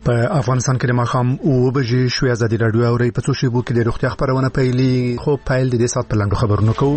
په افغانستان کې د ماښام 9 شوې ازادي راډیو اوري په څو شیبو کې د روغتیا خبرونه پیلي خو پیل د دې سات په لاندو خبرونه کوو.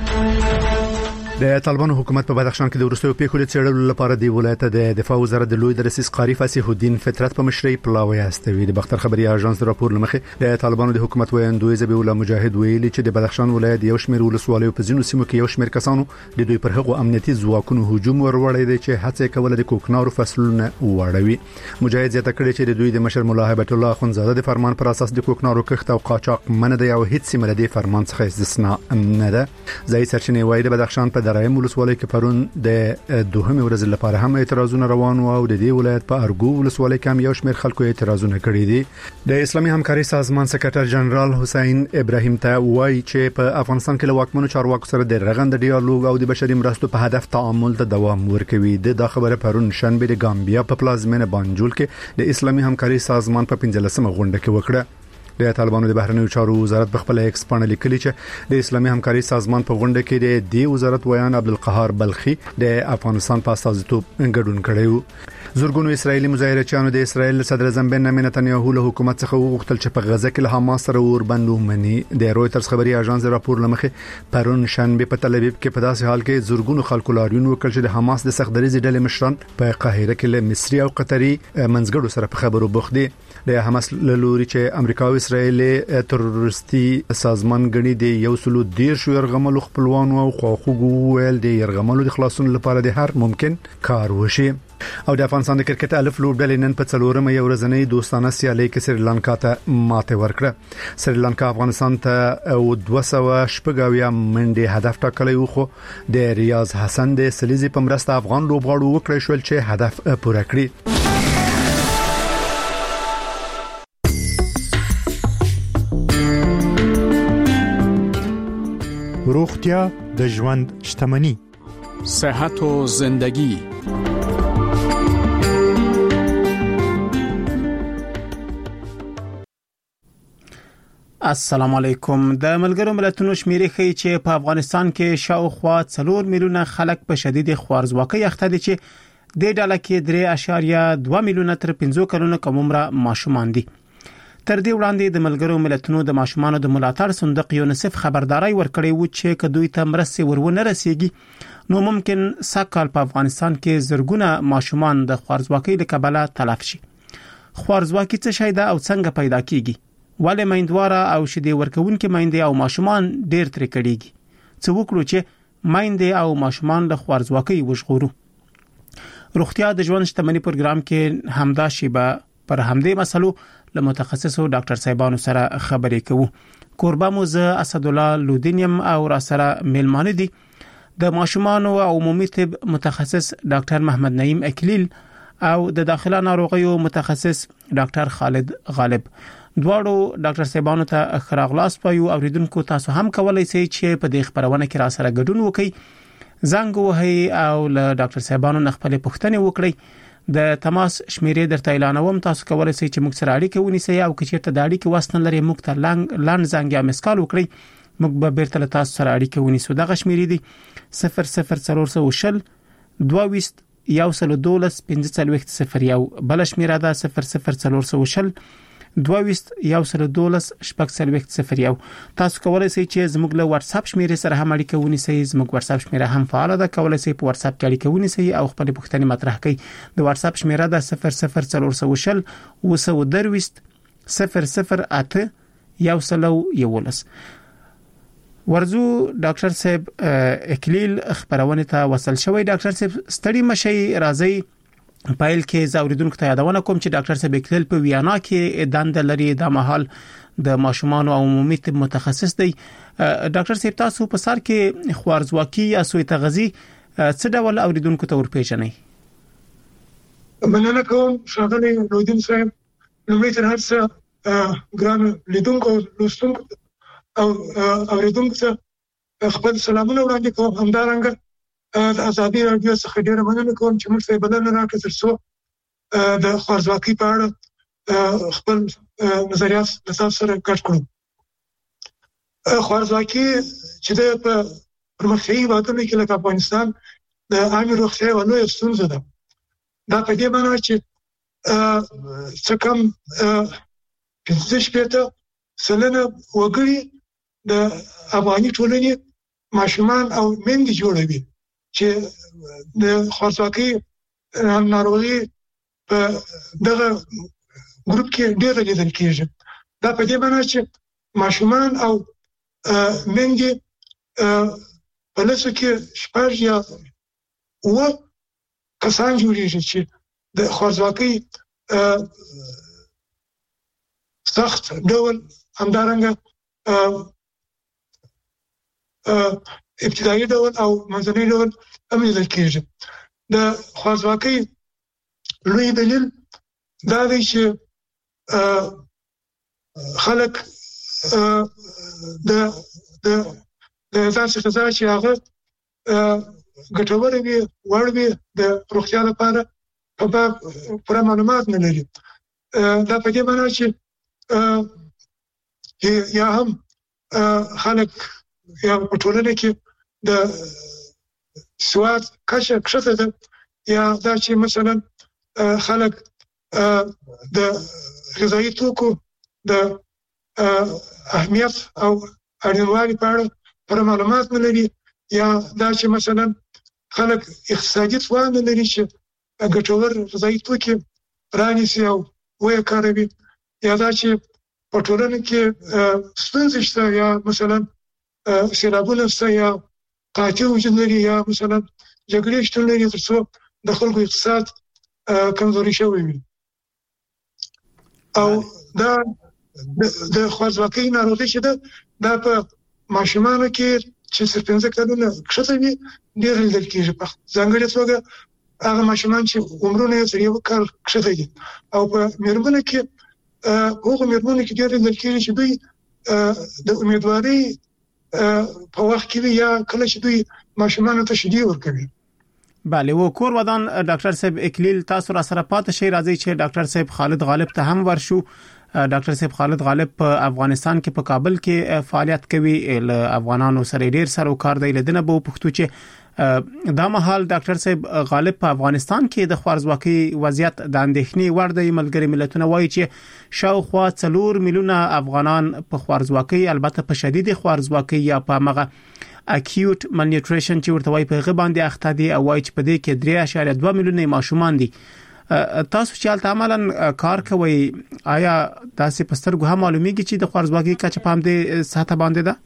د طالبانو حکومت په بدخشان کې د ورستیو پیښو د څېړلو لپاره د ولایت د دفاع وزارت د لوی درسیس قاری فصیح الدین فطرت په مشرۍ پلاوی استوي. د بختر خبري اژانس راپور لمخې د طالبانو د حکومت ویاندوی ذبیح الله مجاهد ویلي چې د بدخشان ولایت یو شمېر ولسوالیو په ځینو سیمو کې یو شمېر کسانو د دوی پر هغو امنیتي ځواکونو هجوم ورولې دي چې هڅه کوله د کوکنارو فصلونه وړوي. مجاهد زیاته کړې چې د دوی د مشر مولا هیبت الله اخونزاده د فرمان پر اساس د کوکنارو کښت او قاچاق منع دی او هیڅ سیمه د فرمان څخه استثناء نه ده. ځای سرچینې وایي د بدخشان په درایم ولسوالۍ پرون د دوهمې ورځې لپاره هم اعتراضونه روان او د دې ولایت په ارګو ولسوالۍ کې هم یو شمېر خلکو اعتراضونه کړي دي. د اسلامي همکاري سازمان سکرټر جنرال حسین ابراهیم ته وایي چې په افغانستان کې له واکمنو چارواکو سره د رغند ډیالوګ او د بشري مرستو په هدف تعامل ته دوام ورکوي. د خبره پرون شنبه د ګامبیا په پلازمینه بانجول کې د اسلامي همکاري سازمان په 15مه غونډه کې وکړه. د طالبانو د بهرنیو چارو وزارت په خپل ایکس باندې لیکلي چې د اسلامي همکاري سازمان په غونډه کې د دې وزارت ویان عبدالقهار بلخي د افغانستان په استازیتوب ګډون کړی و. زورګونو اسرایلی مظاهرچیانو د اسرایل صدر بنیامین نتنیاهو له حکومت څخه وغوښتل چې په غزه کې له حماس سره وربند ومني. د رويټرز خبري اژانس راپور لمخې پرون شنبه په تل ابیب کې په داسې حال کې زورګونو خلکو لاریون وکړ چې د حماس د سختدریزې ډلې مشران په قاهره کې له مصري او قطري منځګړو سره په خبرو بوخت دي. د حماس لوري چې امریکا او اسرایل تروریستي سازمان غني د یو سلو ډیر شو يرغملو خپلوان او خواخوږو ویل د يرغملو د خلاصون لپاره د هر ممکن کار وشي. او د افغانستان د کرکټ الف لوبډلې نن په څلورمه یو ورځنۍ دوستانه سیالي کې سریلانکا ته ماته ورکړه. سریلانکا افغانستان ته 280 منډه هدف ټاکلی و خو د ریاض حسن د سلیزي په مرسته افغان لوبغاړو وکړی شول چې هدف پوره کړي. روغتیا د ژوند شتمني. صحت و زندگی. السلام علیکم. د ملګرو ملتونو شمیرې ښیي چې په افغانستان کې شاوخوا 4 میلیونه خلک په شدید خوارځواکۍ اخته دي چې د ډله کې 3.2 میلیونه تر 5 کلونو کم عمره ماشومان دي. تر دې وړاندې د ملګرو ملتونو د ماشومانو د ملاتړ صندوق یونیسف خبرداري ورکړې و چې کدوې ته مرستې ورونه رسیږي نو ممکن سکهال په افغانستان کې زرګونه ماشومان د خوارځواکۍ له کبله تلف شي. خوارځواکي څه شی ده او څنګه پیدا کیږي؟ ولې میندواره او شیدې ورکوونکې میندې او ماشومان ډېر ترې کړيږي؟ څه وکړو چې میندې او ماشومان له خوارځواکۍ وژغورو؟ روغتیا د ژوند شتمنۍ پروګرام کې همدا شیبه پر همدې مسلو له متخصصو ډاکټر صاحبانو سره خبرې کوو. کوربه مو زه اسد الله لودینیم او را سره میلمانه دي د ماشومانو او عمومي طب متخصص ډاکټر محمد نعیم اکلیل او د داخله ناروغیو متخصص ډاکټر خالد غالب. دواړو ډاکټر صاحبانو ته خراغلاس پایو اوریدونکو تاسو هم کولای شئ چې په دې خبرونه کې را سره ګډون وکړئ. زنګ وهئ او له ډاکټر صاحبانو نه خپل پوښتنې وکړئ. د تماس شمیرې درته اعلانوم. تاسو کولای شئ چې موږ سره اړیکه ونیسئ او کچېرته د اړیکې واسطه لري موږ ته لاند زنګ یا مسکال وکړئ. موږ به بیرته تاسو سره اړیکه ونیسو. دغه شمیرې دي 00420 22 112 1501 بل شمیره ده 00420 22 112 تاسو کولای شئ چې زموږ له واتس اپ شمیرې سره هم اړیکه ونیسئ. زموږ واتس اپ شمیره هم فعال ده. کولای شئ په واتس اپ کې اړیکه ونیسئ او خپل پوښتنې مطرح کړئ. د واتس اپ شمیره ده 00420 008 111. ورزو ډاکټر صاحب اکلیل خبرونه ته وصل شوی. ډاکټر صاحب ستړي مشي راځي پایل کې زاوریدونکو ته یادونه کوم چې ډاکټر صاحب اکلیل په ویانا کې دند لري د محل د ماشومان او عمومي طب متخصص دی. ډاکټر صاحب تاسو په سر کې خوارځواکي یا سوء تغذیه څه ډول اوریدونکو ته ورپېژنئ؟ مننه کوم ښاغلی لودین صاحب. لومړی تر هر څه ګران لیدونکو لوستونکو او اوریدونکو ته خپل سلامونه وړاندې کوم. همدارنګه د ازادي راډیو څخه ډیره مننه کوم چې موږ ته بلنه راکړه ترڅو د خوارځواکۍ په اړه خپل نظریات د تاسو سره ګډ کړو. خوارځواکي چې د پرمختیایي هیوادونو کې لکه افغانستان د عامه روغتیا یوه لویه ستونزه ده. دا په دې معنی چې څه کم 15% وګړي د افغاني ټولنې ماشومان او میندې جوړوي چې د خوارځواکۍ ناروغي په دغه ګروپ کې ډېر لیدل کېږي. دا په دې معنی چې ماشومان او میندې په لسو کې 6 یا 9 کسان جوړیږي چې د خوارځواکۍ سخت ډول همدارنګه ابتدایي ډول او منځنی ډول هم لیدل کېږي. د خوارځواکۍ لوی دلیل دا دی چې خلک د داسې غذا چې هغه ګټوره وي وړ وي د روغتیا لپاره په باب پوره معلومات نه لري. دا په دې معنی چې یا هم خلک یا په ټولنه کې د سواد کچه کښته ده یا دا چې مثلا خلک د غذایي توکو د اهمیت او اړینوالي په اړه پوره معلومات نه لري یا دا چې مثلا خلک اقتصادي توان نه لري چې ګټور غذایي توکي رانیسي او ویې کاروي یا دا چې په ټولنه کې ستونزې شته یا مثلا سیلابونه شته یا قحطي وجود لري یا مثلا جګړې شتون لري تر څو د خلکو اقتصاد کمزوري شوی وي. او دا د خوارځواکۍ ناروغي چې ده دا په ماشومانو کې چې 15 کلونه کښته وي ډېر لیدل کېږي. په ځانګړې توګه هغه ماشومان چې عمرونه یې تر 1 کال کښته دي او په میرمنو کې هغه میرمنو کې ډېر لیدل کېږي چې دوی د امیدوارۍ په وخت کې یا کله چې دوی ماشومانو ته شیدې ورکوي. بله و کور ودان ډاکټر صاحب اکلیل تاسو را سره پاتې شي راځي چې ډاکټر صاحب خالد غالب ته هم ورشو. ډاکټر صاحب خالد غالب په افغانستان کې په کابل کې فعالیت کوي ل افغانانو سره ډیر سره کار دی لدنه به پښتو چې دا مهال ډاکټر صاحب غالب په افغانستان کې د خوارځواکۍ وضعیت د اندېښنې وړ دی. ملګری ملتونه وایي چې شاوخوا 4 میلیونه افغانان په خوارځواکۍ البته په شدید خوارځواکۍ یا په مغه اکیوټ مالنیوټریشن چې ورته وایي په غباندې اخته دي او وایي چې په دې کې 3.2 میلیونه ماشومان دي. تاسو چې حالت عملاً کار کوي آیا تاسو په سترګو هم معلومیږي چې د خوارځواکۍ کچه په دې سطح باندې ده؟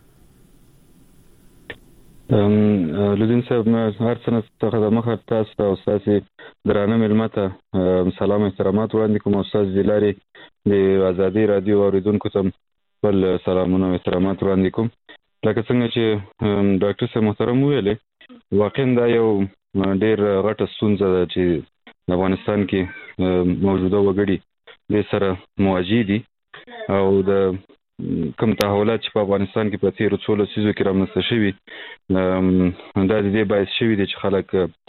لودین صاحب هر څه څخه د مخه تاسو او تاسو درانه ملمته سلام احترامات وړاندې کوم. استاد جلاري د ازادي رادیو اوریدونکو ته ول سلامونه او احترامات وړاندې کوم. لکه څنګه چې ډاکټر صاحب محترم ویلي واقعا دا یو ډیر غټه ستونزه ده چې افغانستان کې موجوده وګړي د سره مواجه دي او د کوم تحولات چې په افغانستان کې په تیرو 16 لسیزو کې رامنځته شوي دا د دې باعث شوي دي چې خلک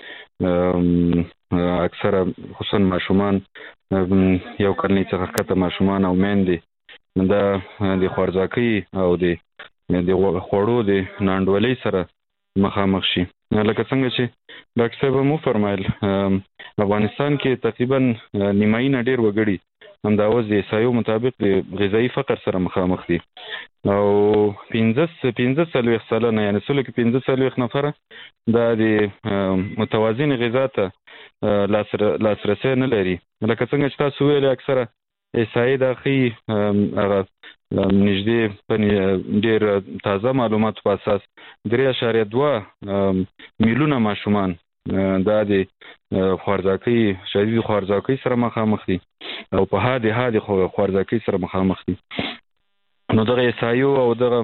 اکثره خصوصا ماشومان یو کلنۍ څخه کته ماشومان او میندې دا د خوارځواکۍ او د خوړو د ناانډولۍ سره مخامخ شي. لکه څنګه چې ډاکټر صاحب مو فرمایل افغانستان کې تقریبا نیمایي نه ډیر وګړي همداوز د احصایو مطابق د غذایی فقر سره مخامخ دي او 15 سلنه یعنی څلو کې 15 نفر دا د متوازن غذا ته لاسرسي نه لري. لکه څنګه چې تاسو ویل اکثره احصایې د خي هغه نږدې ډېر تازه معلومات په اساس 3.2 میلیونه ماشومان دا د خوارځواکۍ شدید خوارځواکۍ سره مخامخ دي او په هادي خوارځواکۍ سره مخامخ دي. نو دغه احصایو او دغه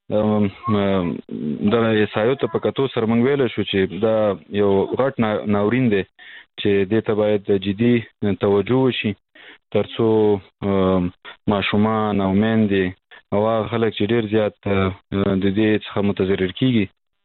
احصایو ته په کتو سره موږ ویل شو چې دا یو غټ ناورین دی چې دې ته باید جدي توجه وشي ترڅو ماشومان او میندې او خلک چې ډیر زیات د دې څخه متضرر کیږي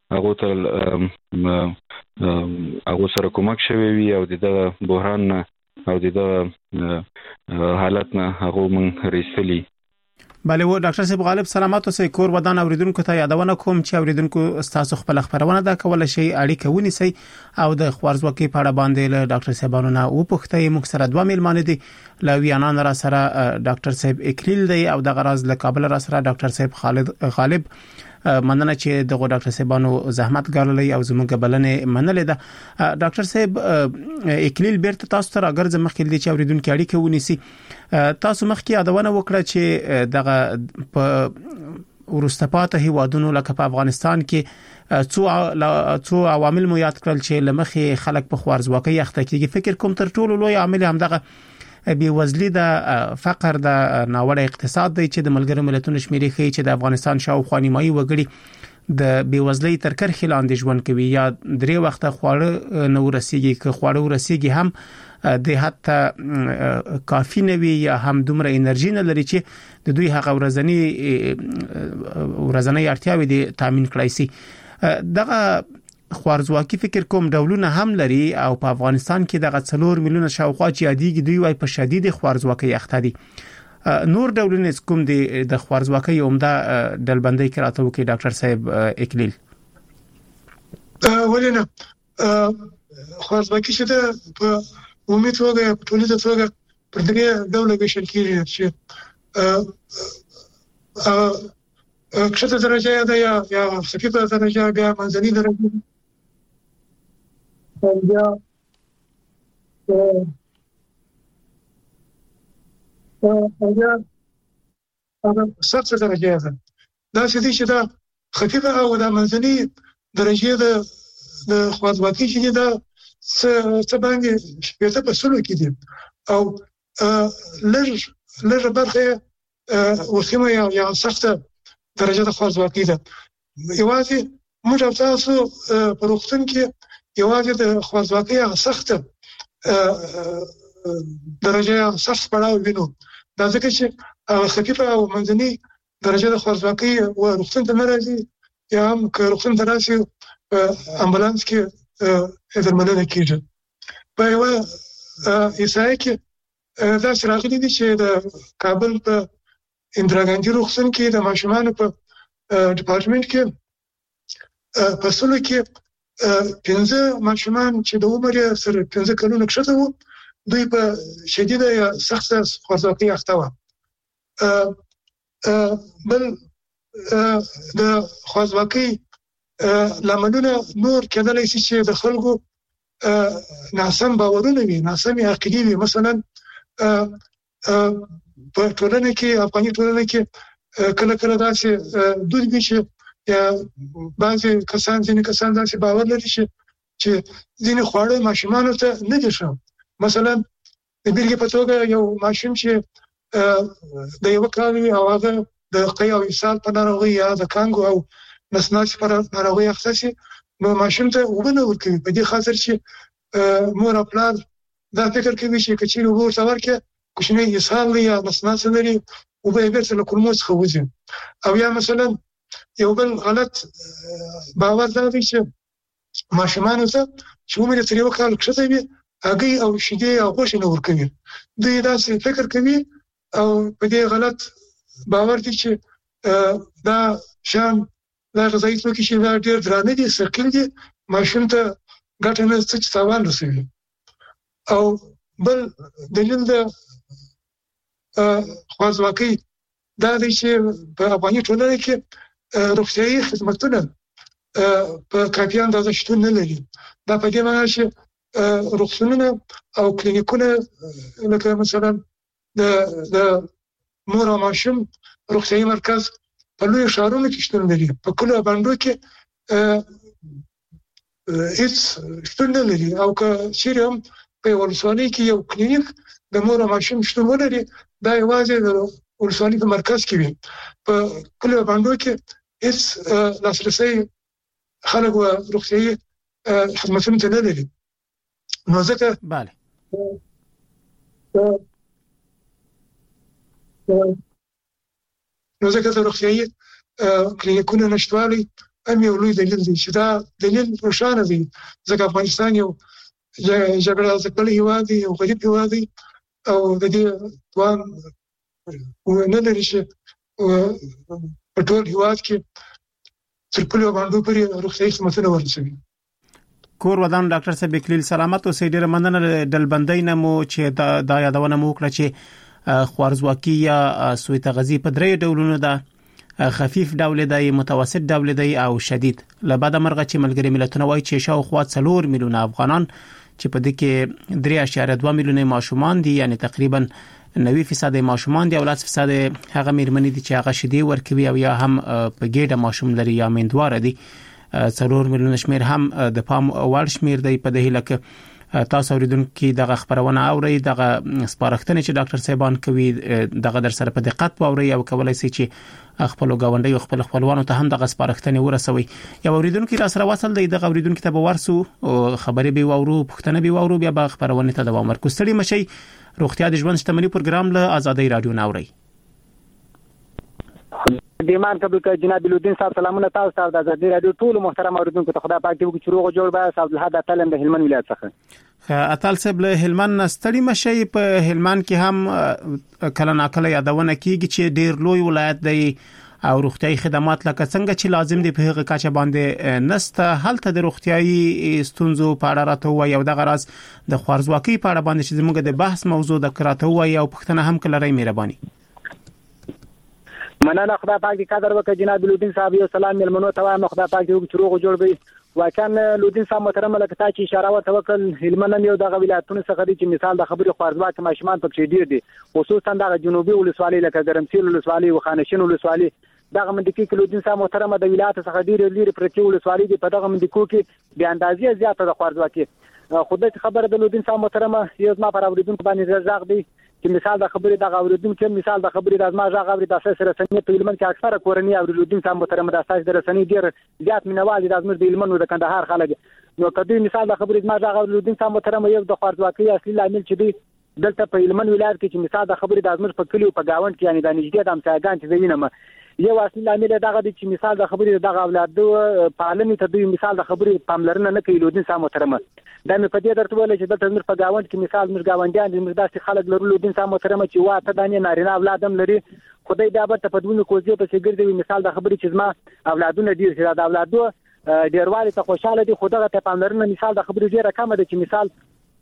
هغه سره کومک شوی وي او د بحران او د حالت نه هغه مونږ رسېلي. بله و ډاکټر صاحب غالب سلامات اوسئ. کور ودان اوریدونکو ته یادونه کوم چې اوریدونکو تاسو خپل خبرونه دا کول شي اړیکه ونیسئ او د خوارزواکۍ په اړه باندې له ډاکټر صاحبانو نه وپوښتئ. موږ سره دوه میلمانه دي، له ویانان را سره ډاکټر صاحب اکلیل دی او د غراز له کابل را سره ډاکټر صاحب خالد غالب. مننه چې دغه ډاکټر صاحبانو زحمت ګاللې او زموږ بلنه منلې ده. ډاکټر صاحب اکلیل بیرته تاسو ته راګرځم مخکې دي چې اوریدونکو اړیکه ونیسي. تاسو مخکې یادونه وکړه چې دغه په ورسته پاتې هیوادونو لکه په افغانستان کې څو عوامل مو یاد کړل چې لمخې خلک په خوارزواکۍ اخته کیږي. فکر کوم تر ټولو لوی عامل هم دغه بیوزلی د فقر د ناوړه اقتصاد دی چې د ملګرو ملتونو شمیرې ښیي چې د افغانستان شاوخوا نیمایي وګړي د بیوزلی تر کرښې لاندې ژوند کوي یا درې وخته خواړه نه ورسیږي، که خواړه ورسیږي هم د حتی کافي نه وي یا هم دومره انرژي نه لري چې د دوی هغه ورځنی اړتیاوې دي تامین کړای شي. دغه خوارزواکي فکر کوم ډولونه هم لري او په افغانستان کې دغه 4 میلیونه شاوخوا چې یادېږي دوی وايي په شدید خوارزواکۍ اخته دي. نور ډولونه کوم دي د خوارزواکۍ عمده ډلبندۍ کې راته وکړي ډاکټر صاحب اکلیل؟ ولینه خوارزواکي چې په عمومي توګه په ټولنیزه توګه پر دغه ډول ویشل کیږي چې کښته درجه ده یا خفیفه درجه بیا منځنۍ درجه بیا سخته درجه ده. دا چې دا خفیفه او دا منځنۍ درجه ده د خوارزواکۍ چې دا څه باندې شپږ په سلو کې دي او لږ برخه وسیمه یا سخته درجه د خوارزواکۍ ده. یوازې موږ تاسو په روغتون کې یوازې د خوارزواکۍ هغه سخته درجه سخت پړاو وینو. دا ځکه چې خفیفه او منځنۍ درجه د خوارزواکۍ و روغتون ته نه راځي یا هم که روغتون ته راشي په امبولانس کې درملنه کیږي. په یوه احصایه کې داسې راغلي دي چې د کابل په اندرا ګاندي روغتون کې د ماشومانو په ډپارټمنټ کې په سلو کې 15 ماشومان چې د عمر یې سره 15 کلونو کښته وو دوی په شدیده یا سخته خوارزواکۍ اخته وو. بل د خوارزواکۍ لاملونه نور کېدلای شي چې د خلکو ناسم باورونه وي، ناسم عقیدې وي. مثلا په ټولنه کې افغاني ټولنه کې کله کله داسې دود وي چې یا بعضې ځینې کسان داسې باور لري چې ځینې خواړه ماشومانو ته نه دي ښه. مثلا د بیلګې په توګه یو ماشوم چې د یو کال وي او هغه د قی او اسهال په ناروغۍ یا د کانګو او نسناسي په ناروغۍ اخته شي نو ماشوم ته اوبه نه ورکوي په دې خاطر چې مور او پلار دا فکر کوي چې که چېرې اوبه ورته ورکړي کوچنی اسهال یا نسناسي لري اوبه یې بېرته له کولمو څخه وځي. او یا مثلا یو بل غلط باور دا دی چې ماشومانو ته چې عمر یې تر یو کال کښته وي هګۍ او شیدې او غوښې نه ورکوي. دوی داسې فکر کوي او په دې غلط باور دي چې دا شیان دا غذایي توکي چې دا ډېر درانه دي، ثقیل دي، ماشوم ته ګټه نه څه چې تاوان رسوي. او بل دلیل د خوارزواکۍ دا دی چې په افغاني ټولنه کې روغتیایي خدمتونه په کافي اندازه شتون نه لري. دا په دې معنی چې روغتونونه او کلینیکونه لکه مثلا د مور او ماشوم روغتیایي مرکز په لوی ښارونو کې شتون لري، په کلیو او بانډو کې هیڅ شتون نه لري. او که چیرې هم په یوه ولسوالۍ کې یو کلینیک د مور او ماشوم شتون ولري دا یوازې د ولسوالۍ په مرکز کې وي. په کلیو او بانډو کې هیڅ لاسرسی خلک و روغتیایي خدمتونو ته نه لري. نو ځکه بله نو ځکه د روغتیایي کلینیکونو نشتوالی هم یو لوی دلیل دی چې دا دلیل روښانه دی. ځکه افغانستان یو جګړه ځپلی هېواد دی، یو غریب هېواد دی او د دې توان نه لري چې په ټول هیواد کې تر پلو باندې پرې روغتیايي خدماتونه ورسوي. کور ودان ډاکټر صاحب کلیل سلامت او سیډر مننه دلبندۍ نمو چې دا یادونه مو کړه چې خوارزواکي یا سوء تغذیه په درې ډولونو ده، خفیف ډول دی، متوسط ډول دی او شدید. لبعد مرغه چې ملګری ملتونه وایي چې شاوخوا 4 میلیونه افغانان چې په دې کې 3.2 میلیونه ماشومان دي، یعنی تقریبا 90% ماشومان دي او 10% هغه میرمنې دي چې هغه شیدې ورکوي او یا هم په ګډه ماشوم لري یا میندواره دي. 4 میلیونه شمیر هم د پام وړ شمیر دی. په دې لکه تاسو اوریدونکو دغه خبرونه اوري، دغه سپارښتنې چې ډاکټر صاحبان کوي دغه در سره په دقت واوري او کولای شي چې خپل غونډي او خپل خپلوانو ته هم دغه سپارښتنې ورسوي. یو اوریدونکو را سره وصل دی، دغه اوریدونکو ته به ورسو خبرې به وورو، پښتنه به وورو، بیا به خبرونه ته دوام ورکړو. ستړي مشي. روغتیا د ژوند شتمنۍ پروګرام له آزادۍ رادیو ناوړي. دیمان کبل ک جناب الدین صاحب سلامونه تاسو ته د آزادۍ رادیو ټول محترم اوریدونکو ته خدای پاک دې وکړي چې روغ جوړ به صاحب الحد اتل د هلمند ولایت څخه. اتل صاحب له هلمند ستړي مشي. په هلمند کې هم کله ناکله یادونه کیږي چې ډیر لوی ولایت دی او روغتیايي خدمات لکه څنګه چې لازم دي په هغه کچه باندې نسته. هلته د روغتیايي ستونزو په اړه راته وایي او د غرض د خوارزواکۍ په اړه باندې چې زموږ د بحث موضوع د کراته وایي او پښتنه هم کله راي مهرباني. مننه خدای پاک دې قدر وکړي جناب الدین صاحب. یو سلام ملمنو ته وایم خدای پاک دې وکړي روغ جوړ وي. واکن الدین صاحب محترم لکه تا چې اشاره ورته وکړل، هلمند یو دغه ولایتونو څخه دی چې مثال د خبرې خوارزواک ماشومان پکې ډیر دي، خصوصا د جنوبي ولسوالۍ لکه ګرمسیر ولسوالۍ او خانشین ولسوالۍ. دغه منډکی کې الدین صاحب محترم د ولایت څخه ډیر لري پرتی ولسوالۍ دی. په دغه منډکو کې بیا اندازې زیاته د خوارزواکۍ. خدای خبر د الدین صاحب محترم یو ځما پر اوریدونکو باندې زغ دی چې مثال د خبرې د اوریدونکو مثال د خبرې د ازما ژغ اوري د اساس رسنۍ په هلمند کې اکثره کورنۍ اوریدونکو صاحب محترم د اساس د رسنۍ ډیر زیات مینوال دي د ازمر د هلمند او د کندهار خلک. نو کدی مثال د خبرې د ژغ اوریدونکو صاحب محترم یو د خوارزواکۍ اصلي عامل چې دی دلته په هلمند ولایت کې چې مثال د خبرې د ازمر په کلیو په گاوند کې یعنی د نږدې د امساګان چې وینم یو اصلي عامل دغه دی چې مثال د خبرې دغه اولاد پالنې ته دوی مثال د خبرې پاملرنه نه کوي. الدین صاحب محترم دا مې په دې درته ویل چې دلته زموږ په گاوند کې مثال موږ گاونډیان زموږ داسې خلک لرو الدین صاحب محترم چې واته دانې نارینه اولاد هم لري. خدای دا به په دونه کوزي په سیګر مثال د خبرې چې زما اولادونه ډیر چې د اولادو ډیروالي ته خوشاله دي، خو دغه ته پاملرنه مثال د خبرې ډیره کم ده چې مثال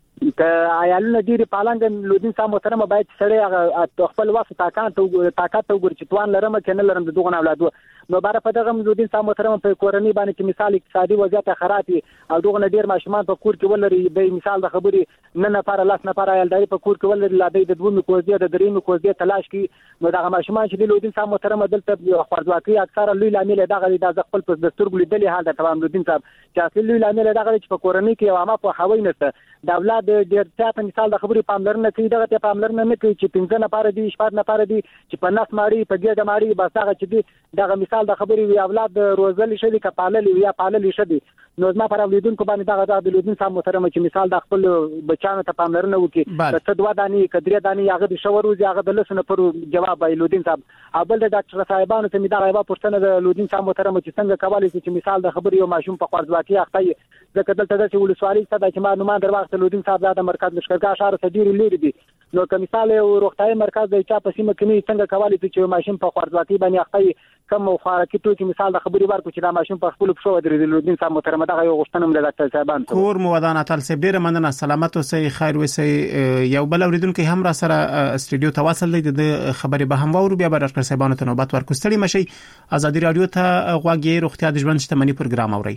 عیالونه ډیر پالنګ الدین صاحب محترم باید سړی خپل وخت طاقت وګوري چې توان لرم چې نه لرم د دغه اولادو. نو بار په دغه الدین صاحب محترم په کورنۍ باندې چې مثال اقتصادي وضعیت خراب او دغه ډیر ماشومان په کور کې ولري به مثال د خبرې نه نفر لاس نفر عیالداري په کور کې ولري لا د دوه کوزي د درې کوزي تلاش کی. نو دغه ماشومان چې الدین صاحب محترم دلته خوارزواکۍ اکثره لوی لامل دغه د خپل په دستور لیدلې حال د تمام الدین صاحب چې اصلي لوی لامل دغه چې په کورنۍ کې عوامه په حوی نشته د اولاد ډیر ځاته مثال د خبرې پاملرنه کوي. دغه ته پاملرنه نه کوي چې 15 نفر دي 14 نفر دي چې په نس ماړي په ګډه ماړي بس هغه چې دغه مثال د خبرې وی اولاد روزل شي د کپالل یا پالل شي. نو زما پر اولیدونکو باندې دغه د الدین صاحب محترم چې مثال د خپل بچانو ته پاملرنه وکړي د تدوا دانی کدریا دانی هغه د شوروزي هغه د لسنه پر جواب الدین صاحب اول د ډاکټر صاحبانو ته می دا غیبه پښتنه د الدین صاحب محترم چې څنګه کولای شي چې مثال د خبرې یو ماشوم په خوارزواکۍ اخته ځکه دلته د ولسوالۍ څخه چې معلومات در وخت الدین صاحب د مرکز لشکرګاه شهر ته ډیر لري دي. نو که مثال یو روغتیايي مرکز د چا په سیمه کې څنګه کولای شي چې ماشوم په خوارزواکۍ باندې اخته کم خوراکي توکي مثال د خبرې ورکړي چې دا ماشوم په خپل پښو درې الدین صاحب محترم دغه یو غوښتنه د ډاکټر صاحبان کور مودان اتل صاحب ډیر مننه. سلامت اوسئ، خیر اوسئ. یو بل اوریدونکو هم را سره استودیو ته وصل دی د خبرې به هم وورو بیا به ډاکټر صاحبانو ته نوبت ورکو. ستړي مشي. آزادۍ رادیو ته غواګي روغتیا د ژوند شتمنۍ پروګرام اوري.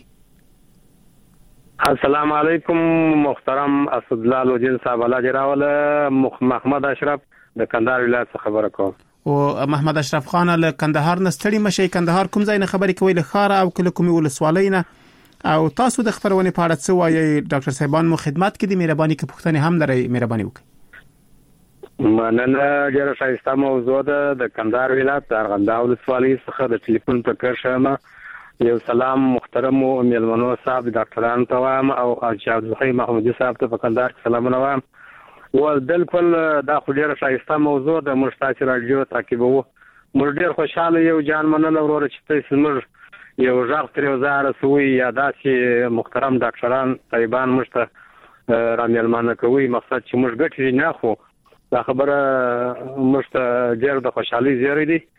السلام علیکم محترم اسد الله لوجین صاحب الله جراول محمد اشرف د کندهار ولایت څخه خبره کوم. او محمد اشرف خان له کندهار نه ستړي مشي. کندهار کوم ځای نه خبرې کوي له خار او کله کومي ولسوالۍ نه او تاسو د خبرونه په اړه څه وایي؟ ډاکټر صاحبان مو خدمت کې دي، مهرباني کې پوښتنه هم لري، مهرباني وکړئ. مننه. ډیره ښایسته موضوع ده. د کندهار ولایت ارغنداو ولسوالۍ څخه د ټلیفون په کرشمه یو سلام محترم میلمنو صاحب ډاکټرانو ته وایم او حاجی زخی محمودی صاحب ته په کندهار کې سلامونه وایم. بالکل دا خو ډیره ښایسته موضوع ده. موږ تاسو راډیو تعقیبوو. موږ ډیر خوشاله یو جان مننه ورور چې تاسو موږ یو ژغ تر یو ځای رسوي یا داسې محترم ډاکټران طالبان موږ ته رامیلمانه کوي. مقصد چې موږ ګټې نه خو دا خبره موږ ته ډیر د خوشحالي زیری دي.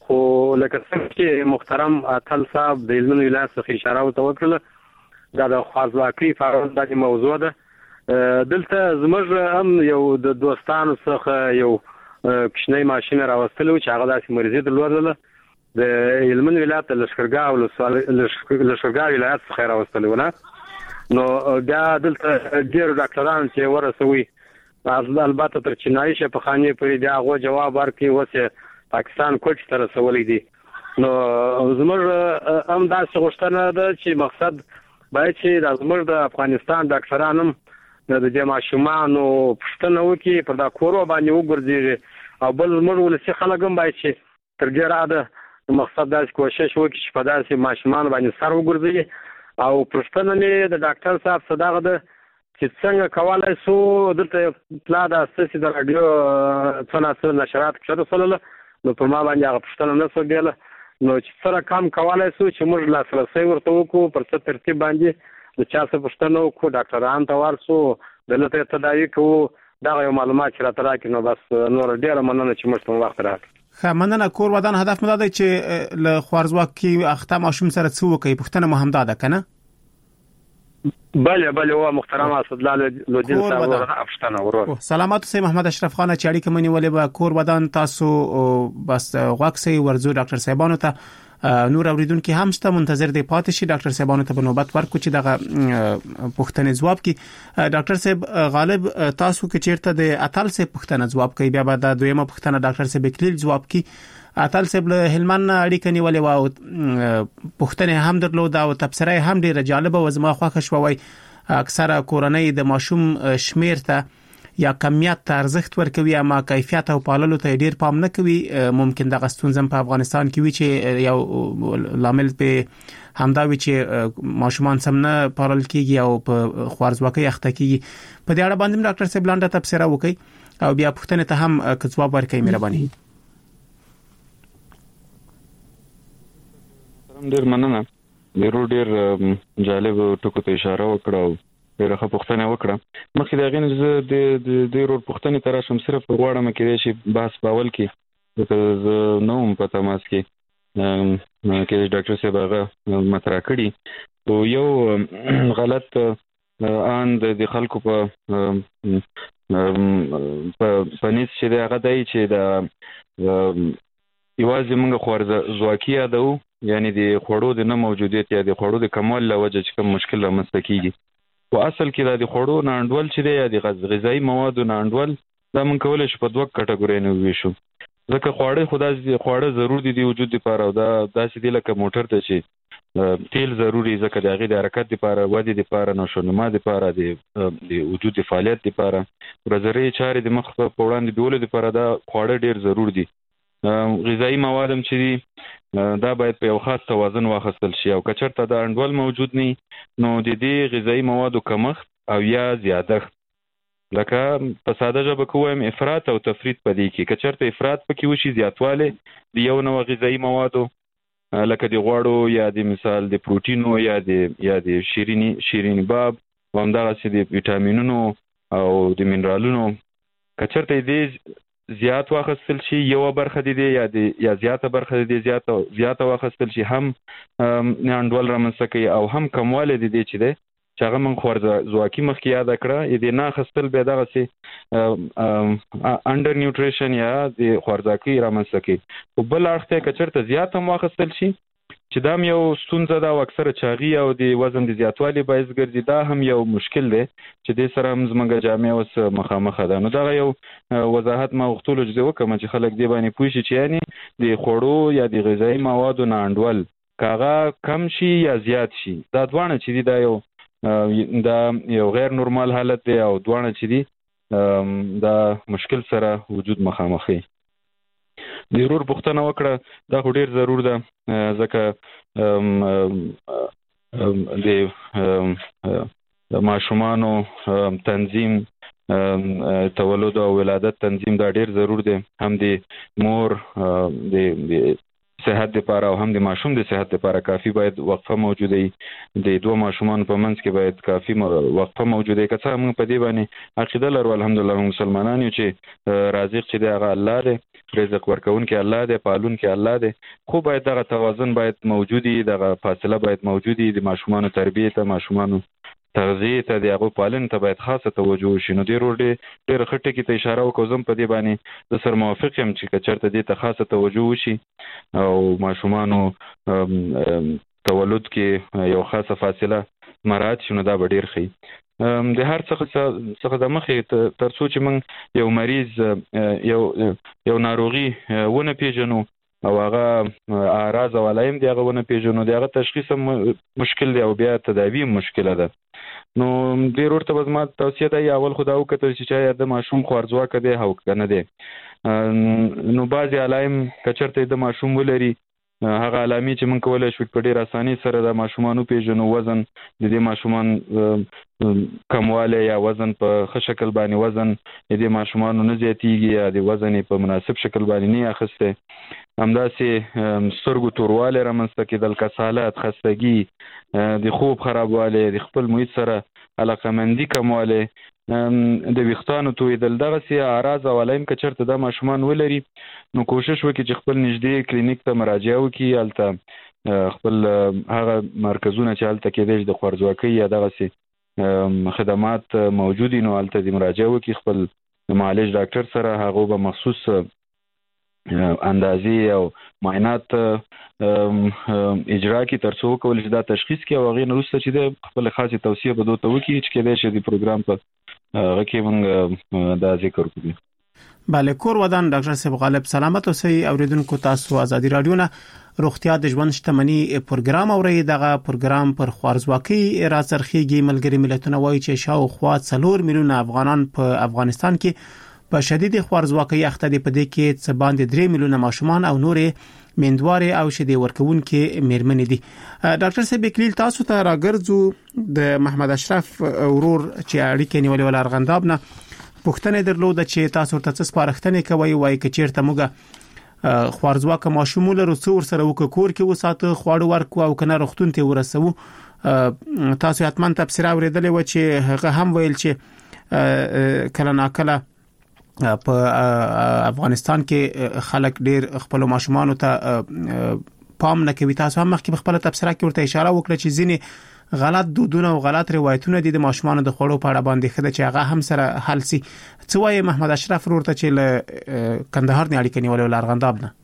خو لکه څنګه چې محترم اتل صاحب د هلمند ولایت څخه اشاره وکړه دا د خوارزواکۍ فارغ د موضوع ده. دلته زموږ هم یو د دوستانو څخه یو کښنی ماشین راوستلو چې هغه داسې مریضي درلودله د هلمند ولایت لښکرګاه ولایت څخه راوستلو نه. نو بیا دلته ډېر ډاکټران چې ورسوي البته تر چینایي شفاخانې پورې بیا هغه جواب ورکړي اوس پاکستان کوټ ته رسولې دي. نو زموږ هم داسې غوښتنه ده چې مقصد باید چې زموږ د افغانستان ډاکټران هم د دې ماشومانو پوښتنه وکړي په دا کورو باندې وګرځي او بل زموږ ولسي خلک هم باید چې تر ډېره ده مقصد داسې کوشش وکړي چې په داسې ماشومانو باندې سر وګرځي. او پوښتنه مې د ډاکټر صاحب څخه دغه ده چې څنګه کولی سو دلته پلا د اساسي د راډیو څه نشرات کې رسوله نو په ما باندې هغه پوښتنه نه سو بیله نو چې سره کم کولی سو چې موږ لاسرسی ورته وکړو پر څه ترتیب باندې د چا څه پوښتنه وکړو ډاکټران ته ورسو دلته تداوي کوو دغه یو معلومات چې راته راکړي نو بس نور ډېره مننه چې موږ ته وخت راکړي. ښه مننه. کور ودان هدف مو دا دی چې له خوارزواکۍ اخته ماشوم سره څه وکړي پوښتنه مو همدا ده که نه؟ بله هو محترم اسدالله لودین صاحب افشتنه ورو سلامات سي محمد اشرف خان چې اړیکه منی ولې به کور ودان تاسو بس غوښسي ورزو ډاکټر صاحبانو ته نور اوریدونکو هم ست منتظر دی پاتې شي ډاکټر صاحبانو ته په نوبت ورکو چې دغه پوښتنې جواب کی. ډاکټر صاحب غالب تاسو کې چیرته د اتل سي پوښتنه جواب کوي بیا به د دویمه پوښتنه ډاکټر صاحب کلیل جواب کی. اتل صاحب له هلمند اړیکه نیولې و پوښتنه هم درلود او تبصره هم ډیره جالبه و زما خوښ شوی. اکثره کورنۍ د ماشوم شمیر ته یا کمیت ته ارزښت ورکوي اما کیفیت او پاللو ته ډیر پام نه کوي. ممکن د غستونزم په افغانستان کې وي چې یو لامل په همدا وي چې ماشومان سم نه پالل کیږي او په خوارزواکۍ اخته کیږي. په دې اړه باندې ډاکټر صاحب لاندې تبصره وکړي او بیا پوښتنه ته هم جواب ورکړي مهرباني. ډیر مننه. ډیر جالب ټکو ته اشاره وکړه او ډیره ښه پوښتنه وکړه. مخکې د هغې نه زه د ډېرو پوښتنې ته راشم صرف غواړم کېدای شي بحث په اول کې ځکه زه نه وم په تماس کې کېدای شي ډاکټر صاحب هغه مطرح کړي خو یو غلط ان د خلکو په نیز چې د هغه دی چې د یوازې موږ خوارزواکي یادو یعنی د خوړو د نه موجودیت یا د خوړو د کموالي له وجې چې کوم مشکل رامنځته کیږي. خو اصل کې د خوړو نه انډول چې دی یا د غذایي موادو نه انډول دا موږ کولی شو په دوه کټګوریو وویشو ځکه خواړه ضرور دي د وجود لپاره او دا داسې دي لکه موټر ته چې تیل ضروري ځکه د هغې د حرکت لپاره ودې لپاره نشونما لپاره د وجود د فعالیت لپاره ورځنۍ چارې د مخ په وړاندې بیولو لپاره دا خواړه ډیر ضرور دي. غذایی مواد هم چې دي دا باید په یو خاص توازن واخیستل شي او که چېرته دا انډول موجود نه نو د دې غذایی موادو کمښت او یا زیادښت لکه په ساده ژبه کې وایم افراط او تفریط په دې کې که چېرته افراط پکې وشي زیاتوالی د یو نوع غذایی موادو لکه د غوړو یا د مثال د پروټینو یا د شیریني باب او همدغسې د ویټامینونو او د منرالونو که چېرته دې زیات واخیستل شي یو برخه دي یا زیاته برخه دي زیاته واخیستل شي هم انډول رامنځته کوي او هم کموالی دي چې دی چې هغه موږ خوارزواکي مخکې یاده کړه د نه اخیستل بیا دغسې انډر نیوټریشن یا د خوارزواکۍ رامنځته کوي. خو بل اړخ ته که چېرته زیات هم واخیستل شي چې دا هم یو ستونزه ده او اکثره چاغي او د وزن د زیاتوالي باعث ګرځي دا هم یو مشکل دی چې دې سره هم زموږ جامعه اوس مخامخه ده. نو دغه یو وضاحت ما غوښتلو چې وکړم چې خلک دې باندې پوه شي چې یعنې د خوړو یا د غذایي موادو نه انډول که هغه کم شي یا زیات شي دا دواړه چې دي دا یو غیر نورمال حالت دی او دواړه چې دي دا مشکل سره وجود مخامخي. د ورور پوښتنه وکړه دا خو ډیر ضرور ده ځکه د ماشومانو تنظیم تولد او ولادت تنظیم دا ډیر ضرور دی هم د مور د صحت لپاره او هم د ماشوم د صحت لپاره کافي باید وقفه موجوده وي. د دوه ماشومانو په منځ کې باید کافي وقفه موجوده وي. که څه موږ په دې باندې عقیده لرو الحمدلله موږ مسلمانان یو چې رازق چې دی هغه الله دی رزق ورکونکي الله دی، پالونکي الله دی، خو باید دغه توازن باید موجود وي، دغه فاصله باید موجود وي. د ماشومانو تربیه ته، ماشومانو تغذیه ته، د هغو پالنې ته باید خاصه توجه وشي. نو دې روډ ډېر ښه ټکي ته اشاره وکړو. زه په دې باندې زه سره موافق یم چې که چېرته دې ته خاصه توجه وشي او ماشومانو تولد کې یو خاصه فاصله مراعات شي، نو دا به ډېر ښه. د هر څخه د مخې تر څو چې موږ یو مریض یو ناروغي ونه پیژنو او هغه اعراض او علایم دی هغه ونه پیژنو، د هغه تشخیص مشکل دی او بیا تداوی مشکله ده. نو ډېر ورته به زما توصیه ده اول خو دا وکتل چې چا د ماشوم خوارځواکه دی او که نه دی. نو بعضې علایم که چېرته د ماشوم ولري، هغه علامې چې موږ کولی شو په ډېر اسانۍ سره د ماشومان وپېژنو، وزن د دې ماشومان کموالی یا وزن په ښه شکل باندې وزن د دې ماشومانو نه زیاتېږي یا د وزن یې په مناسب شکل باندې نه اخیستی، همداسې سترګو توروالی رامنځته کېدل، کسالت، خستګي، د خوب خرابوالی، د خپل محیط سره علاقهمندي کموالی، د ویښتانو تویدل، دغسې اعراض او علایم که چېرته دا ماشومان ولري نو کوشش وکړي چې خپل نږدې کلینیک ته مراجعه وکړي، هلته خپل هغه مرکزونه چې هلته کېدای شي د خوارځواکۍ یا دغسې خدمات موجود وي نو هلته دې مراجعه وکړي خپل معالج ډاکټر سره. هغو به مخصوص اندازې او معاینات اجرا کړي تر څو وکولی شي دا تشخیص کړي او هغې نه وروسته چې د خپل خاصې توصیه به دوی ته وکړي چې کېدای شي د پروګرام په هغه کې موږ دا ذکر وکړو. بله، کور ودان ډاکټر صاحب غالب سلامت اوسئ. اوریدونکو تاسو ازادي رادیو نه روغتیا د ژوند شتمنۍ پروګرام اورئ. دغه پروګرام پر خوارځواکۍ راڅرخیږي. ملګري ملتونه وایي چې شاوخوا 4 میلیونه افغانان په افغانستان کې په شدید خوارځواکۍ اخته دي، په دې کې څه باندې 3 میلیونه ماشومان او نورې میندوارې او شیدې ورکوونکې میرمنې دي. ډاکټر صاحب اکلیل، تاسو ته راګرځو د محمد اشرف ورور چې اړیکې نیولې ول ارغنداب نه، پوښتنه درلوده چې تاسو ورته څه سپارښتنې کوئ، وایي که چېرته موږ خوارځواکه ماشوم ولرو څه ورسره وکړو، کور کې وساتو، خواړه ورکړو او که نه روغتون ته ورسوو. تاسو حتما تبصره اورېدلې وه چې هغه هم ویل چې کله ناکله په افغانستان کې خلک ډېر خپل ماشومانو ته پام نه کوي. تاسو هم مخکې په خپل تبصره کې ورته اشاره وکړه چې ځینې غلط دودونه او غلط روایتونه دي د ماشومانو د خوړو په اړه باندې خده چې هغه هم سره حل سي. څه وایي محمد اشرف ورته چې له کندهار نه اړیکه نیولې ول ارغنداب نه؟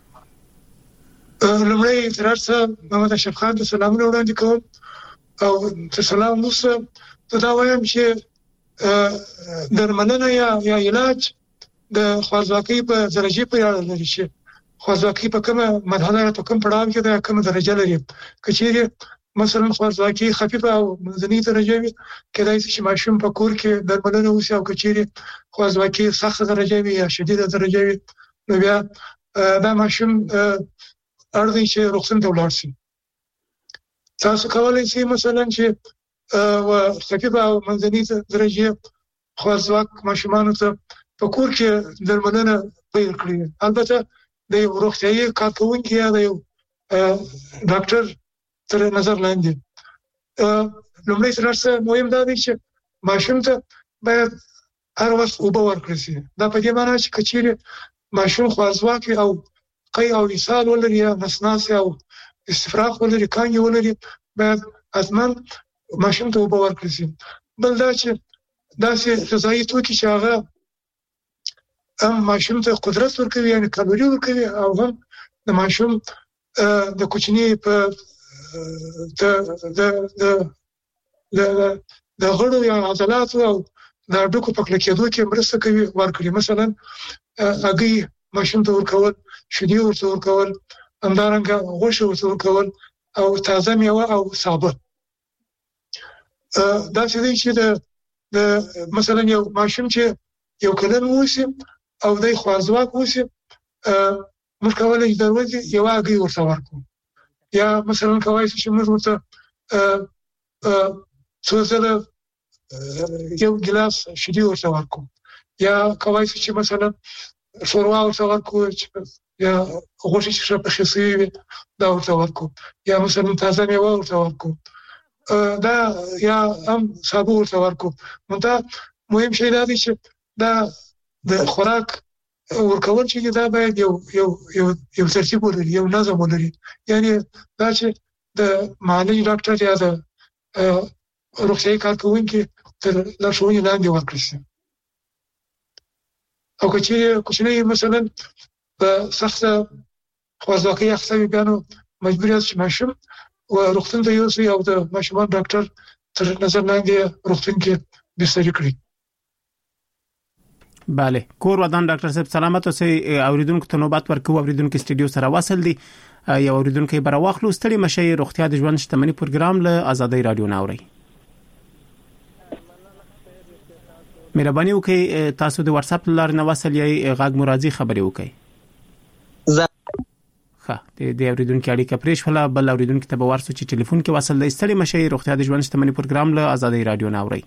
لومړی ترڅ محمد اشرف خان ته سلامونه وړاندې کوم او ته سلام وسه دا وایم چې درملنه یا علاج د خوارځواکۍ په درجه پورې اړه لري چې خوارځواکۍ په کومه مرحله یا په کوم پړاو کې د کومه درجه لري. که چیرې مثلا خوارځواکۍ خفیفه او منځنۍ درجه وي، کېدای شي چې ماشوم په کور کې درملنه وشي، او که چیرې خوارځواکۍ سخته درجه وي یا شدیده درجه وي نو بیا دا ماشوم اړ دی چې روغتون ته ولاړ شي. تاسو کولی شئ مثلا چې خفیفه او منځنۍ درجه خوارځواک ماشومانو ته په کور کې درملنه پیل کړي، البته د یو روغتیايي کارکوونکي یا د یو ډاکټر تر نظر لاندې. لومړی ترڅ مهم دا دی چې ماشوم ته باید هر وخت اوبه ورکړل شي. دا په دې معنی چې کچېرې ماشوم خوارځواک او قی او اسهال ولري یا نسناس او استفراغ ولري، کانګې ولري، باید حتما ماشوم ته اوبه ورکړل شي. بل دا چې داسې غذایي توکي چې هغه هم ماشوم ته قدرت ورکوي یعنې کالوري ورکوي او هم د ماشوم د کوچني په د غړو یا عضلاتو او د هډوکو په کلکېدو کې مرسته کوي ورکړي. مثلا هګۍ ماشوم ته ورکول، شیدې ورته ورکول، همدارنګه غوښه ورته ورکول او تازه میوه او سابه. دا څه دی چې د مثلا یو ماشوم چې یو کلن ووسي او دی خوارځواک ووسي، موږ کولی شو د ورځې یوه هګۍ ورته ورکړو، یا مثلا کولی شو چې موږ ورته څو ځله یو ګیلاس شیدې ورته ورکړو، یا کولی شو چې مثلا شوروا ورته ورکړو، یا غوښې چې ښه پخې شوې وي دا ورته ورکړو، یا مثلا تازه میوه ورته ورکړو، دا یا هم سابه ورته ورکړو. نو دا مهم شی دا دی چې دا د خوراک ورکول چې دا باید یو ترتیب ولري، یو نظم ولري. یعنی دا چې د معالج ډاکټر یا د روغتیايي کارکوونکي تر لارښوونې لاندې ورکړل شي. او که چې کوچنی مثلا په سخته خوارځواکۍ اخته وي، بیا نو مجبور یاست چې ماشوم روغتون ته یوسئ او د ماشومان ډاکټر تر نظر لاندې روغتون کې بستري کړي. بله، کور ودان ډاکټر صاحب سلامت اوسئ. اوریدونکو ته نوبت ورکوو. اوریدونکو استودیو سره وصل دي. یو اوریدونکو بر واخلو. ستړي مشي روغتیا د ژوند شتمنۍ پروګرام له آزادۍ رادیو ناوري. مهرباني وکړئ تاسو د واتس اپ لار نه وصل یې غږ مرادي خبري وکړئ. د اوریدونکو اړیکه پرېښ ولا بل اوریدونکو ته به ورسو چې ټلیفون کې وصل دی. ستړي مشي روغتیا د ژوند شتمنۍ پروګرام له آزادۍ رادیو ناوري.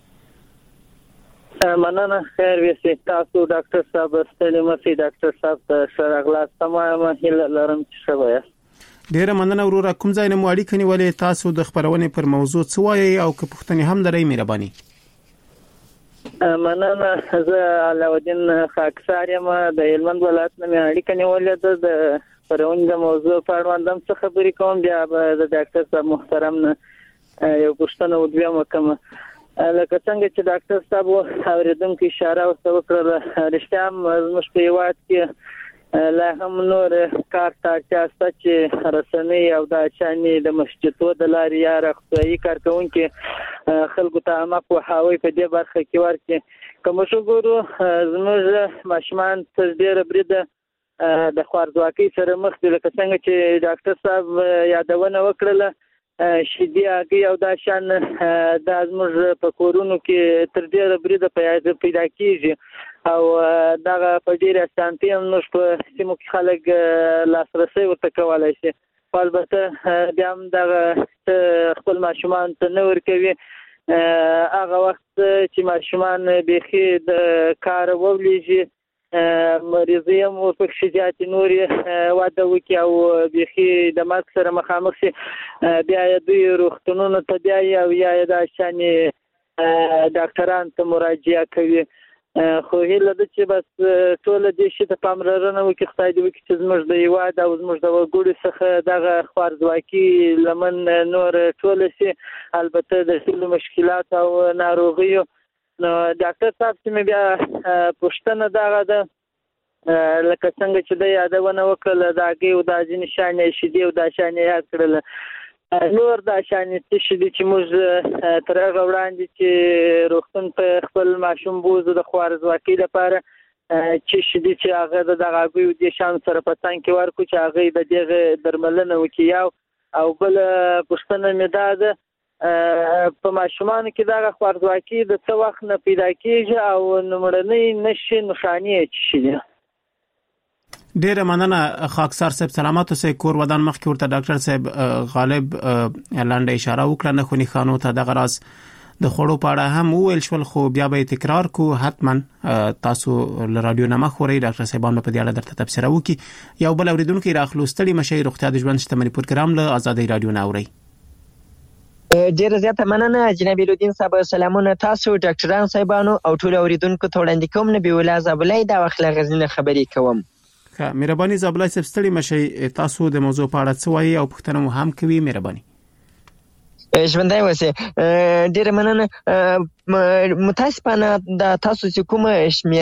مننه. خیر وي تاسو ډاکټر صاحب. ستړي مشي ډاکټر صاحب ته شرغلا تمام هیله لرم چې شوی. ډیره مننه وروره. کوم ځای نه مو اړیکه نیولې؟ تاسو د خبرونې پر موضوع څه وایي او که پوښتنې هم لرئ مهرباني. مننه. زه علاودین خاکسار یم د هلمند ولایت نه مې اړیکه نیولې ده. د خبرونې د موضوع په اړه هم څه خبرې کوم. بیا به د ډاکټر صاحب محترم نه یو پوښتنه وکړم. لکه څنګه چې ډاکټر صاحب اوریدونکو اشاره وکړه، رښتیا هم زموږ په هیواد کې لا هم نور کار ته اړتیا شته چې رسنۍ او د اچاني د مسجدو د لارې یا روغتیايي کارکوونکي خلکو ته عامه پوهاوی په دې برخه کې ورکړي. که موږ وګورو زموږ ماشومان تر ډېره بریده د خوارځواکۍ سره مخ دي. لکه څنګه چې ډاکټر صاحب یادونه وکړله، شیدې هګۍ او دا شان دا زموږ په کورونو کې تر ډېره بریده پیدا کیږي او دغه په ډېره اسانتیا موږ په سیمو کې خلک لاسرسي ورته کولی شي. البته بیا هم دغه خپل ماشومان ته نه ورکوي. هغه وخت چې ماشومان بیخي د کار وولېږي، مریضي هم ورپکښې زیاتې نورې واده وکړي او بیخي د مرګ سره مخامخ شي، بیا یې دوی روغتونونو ته بیایي او یا یې دا شانې ډاکټرانو ته مراجعه کوي. خو هیله ده چې بس ټوله دې شي ته پاملرنه وکړي، خدای دې وکړي چې زموږ د هیواد او زموږ د وګړو څخه دغه خوارځواکي لمن نور ټوله شي. البته د ټولو مشکلات او ناروغیو نو ډاکټر صاحب چې مې بیا پوښتنه دغه ده، لکه څنګه چې د یادونه وکړله د هګۍ او دا ځینې شانې شیدې او دا شانې یاد کړله، نور دا شانې څه شي دي چې موږ تر هغه وړاندې چې روغتون په خپل ماشوم بوزو د خوارځواکۍ لپاره چې شي دي چې هغه د دغه هګۍ او دې شیانو سره په څنګ کې ورکړو چې هغې د دغې درملنه وکړي. او بله پوښتنه مې دا ده، په ماشومانو کې دغه خوارځواکي د څه وخت نه پیدا کیږي او لومړنۍ نښې نښانې یې څه شي دي؟ ډیره مننه خاکسار صاحب. سلامت اوسئ. کور ودان مخکې ورته ډاکټر صاحب غالب لاندې اشاره وکړه نه خوني خانو ته دغه راز د خوړو په اړه هم وویل شول، خو بیا به تکرار کو. حتما تاسو له رادیو نه مخ ورئ، ډاکټر صاحبانو په دې اړه درته تبصره وکړي. یو بل اوریدونکو راخلو. ستړي مشي روغتیا د ژوند شتمنۍ پروګرام له آزادۍ رادیو ناوري. ډیره زیاته مننه جناب الودین صاحب. سلامونه تاسو ډاکټرانو صاحبانو او ټول اوریدونکو ته وړاندې کوم. نبی الله زابلای دا وخت له غزنی خبرې کوم. مهرباني زابلای صاحب ستړي مشي، تاسو د موضوع په اړه څه وایي او پوښتنه مو هم کوي؟ مهرباني. ژوندۍ اوسئ. ډیره مننه. متاسفانه د تاسو چې کومه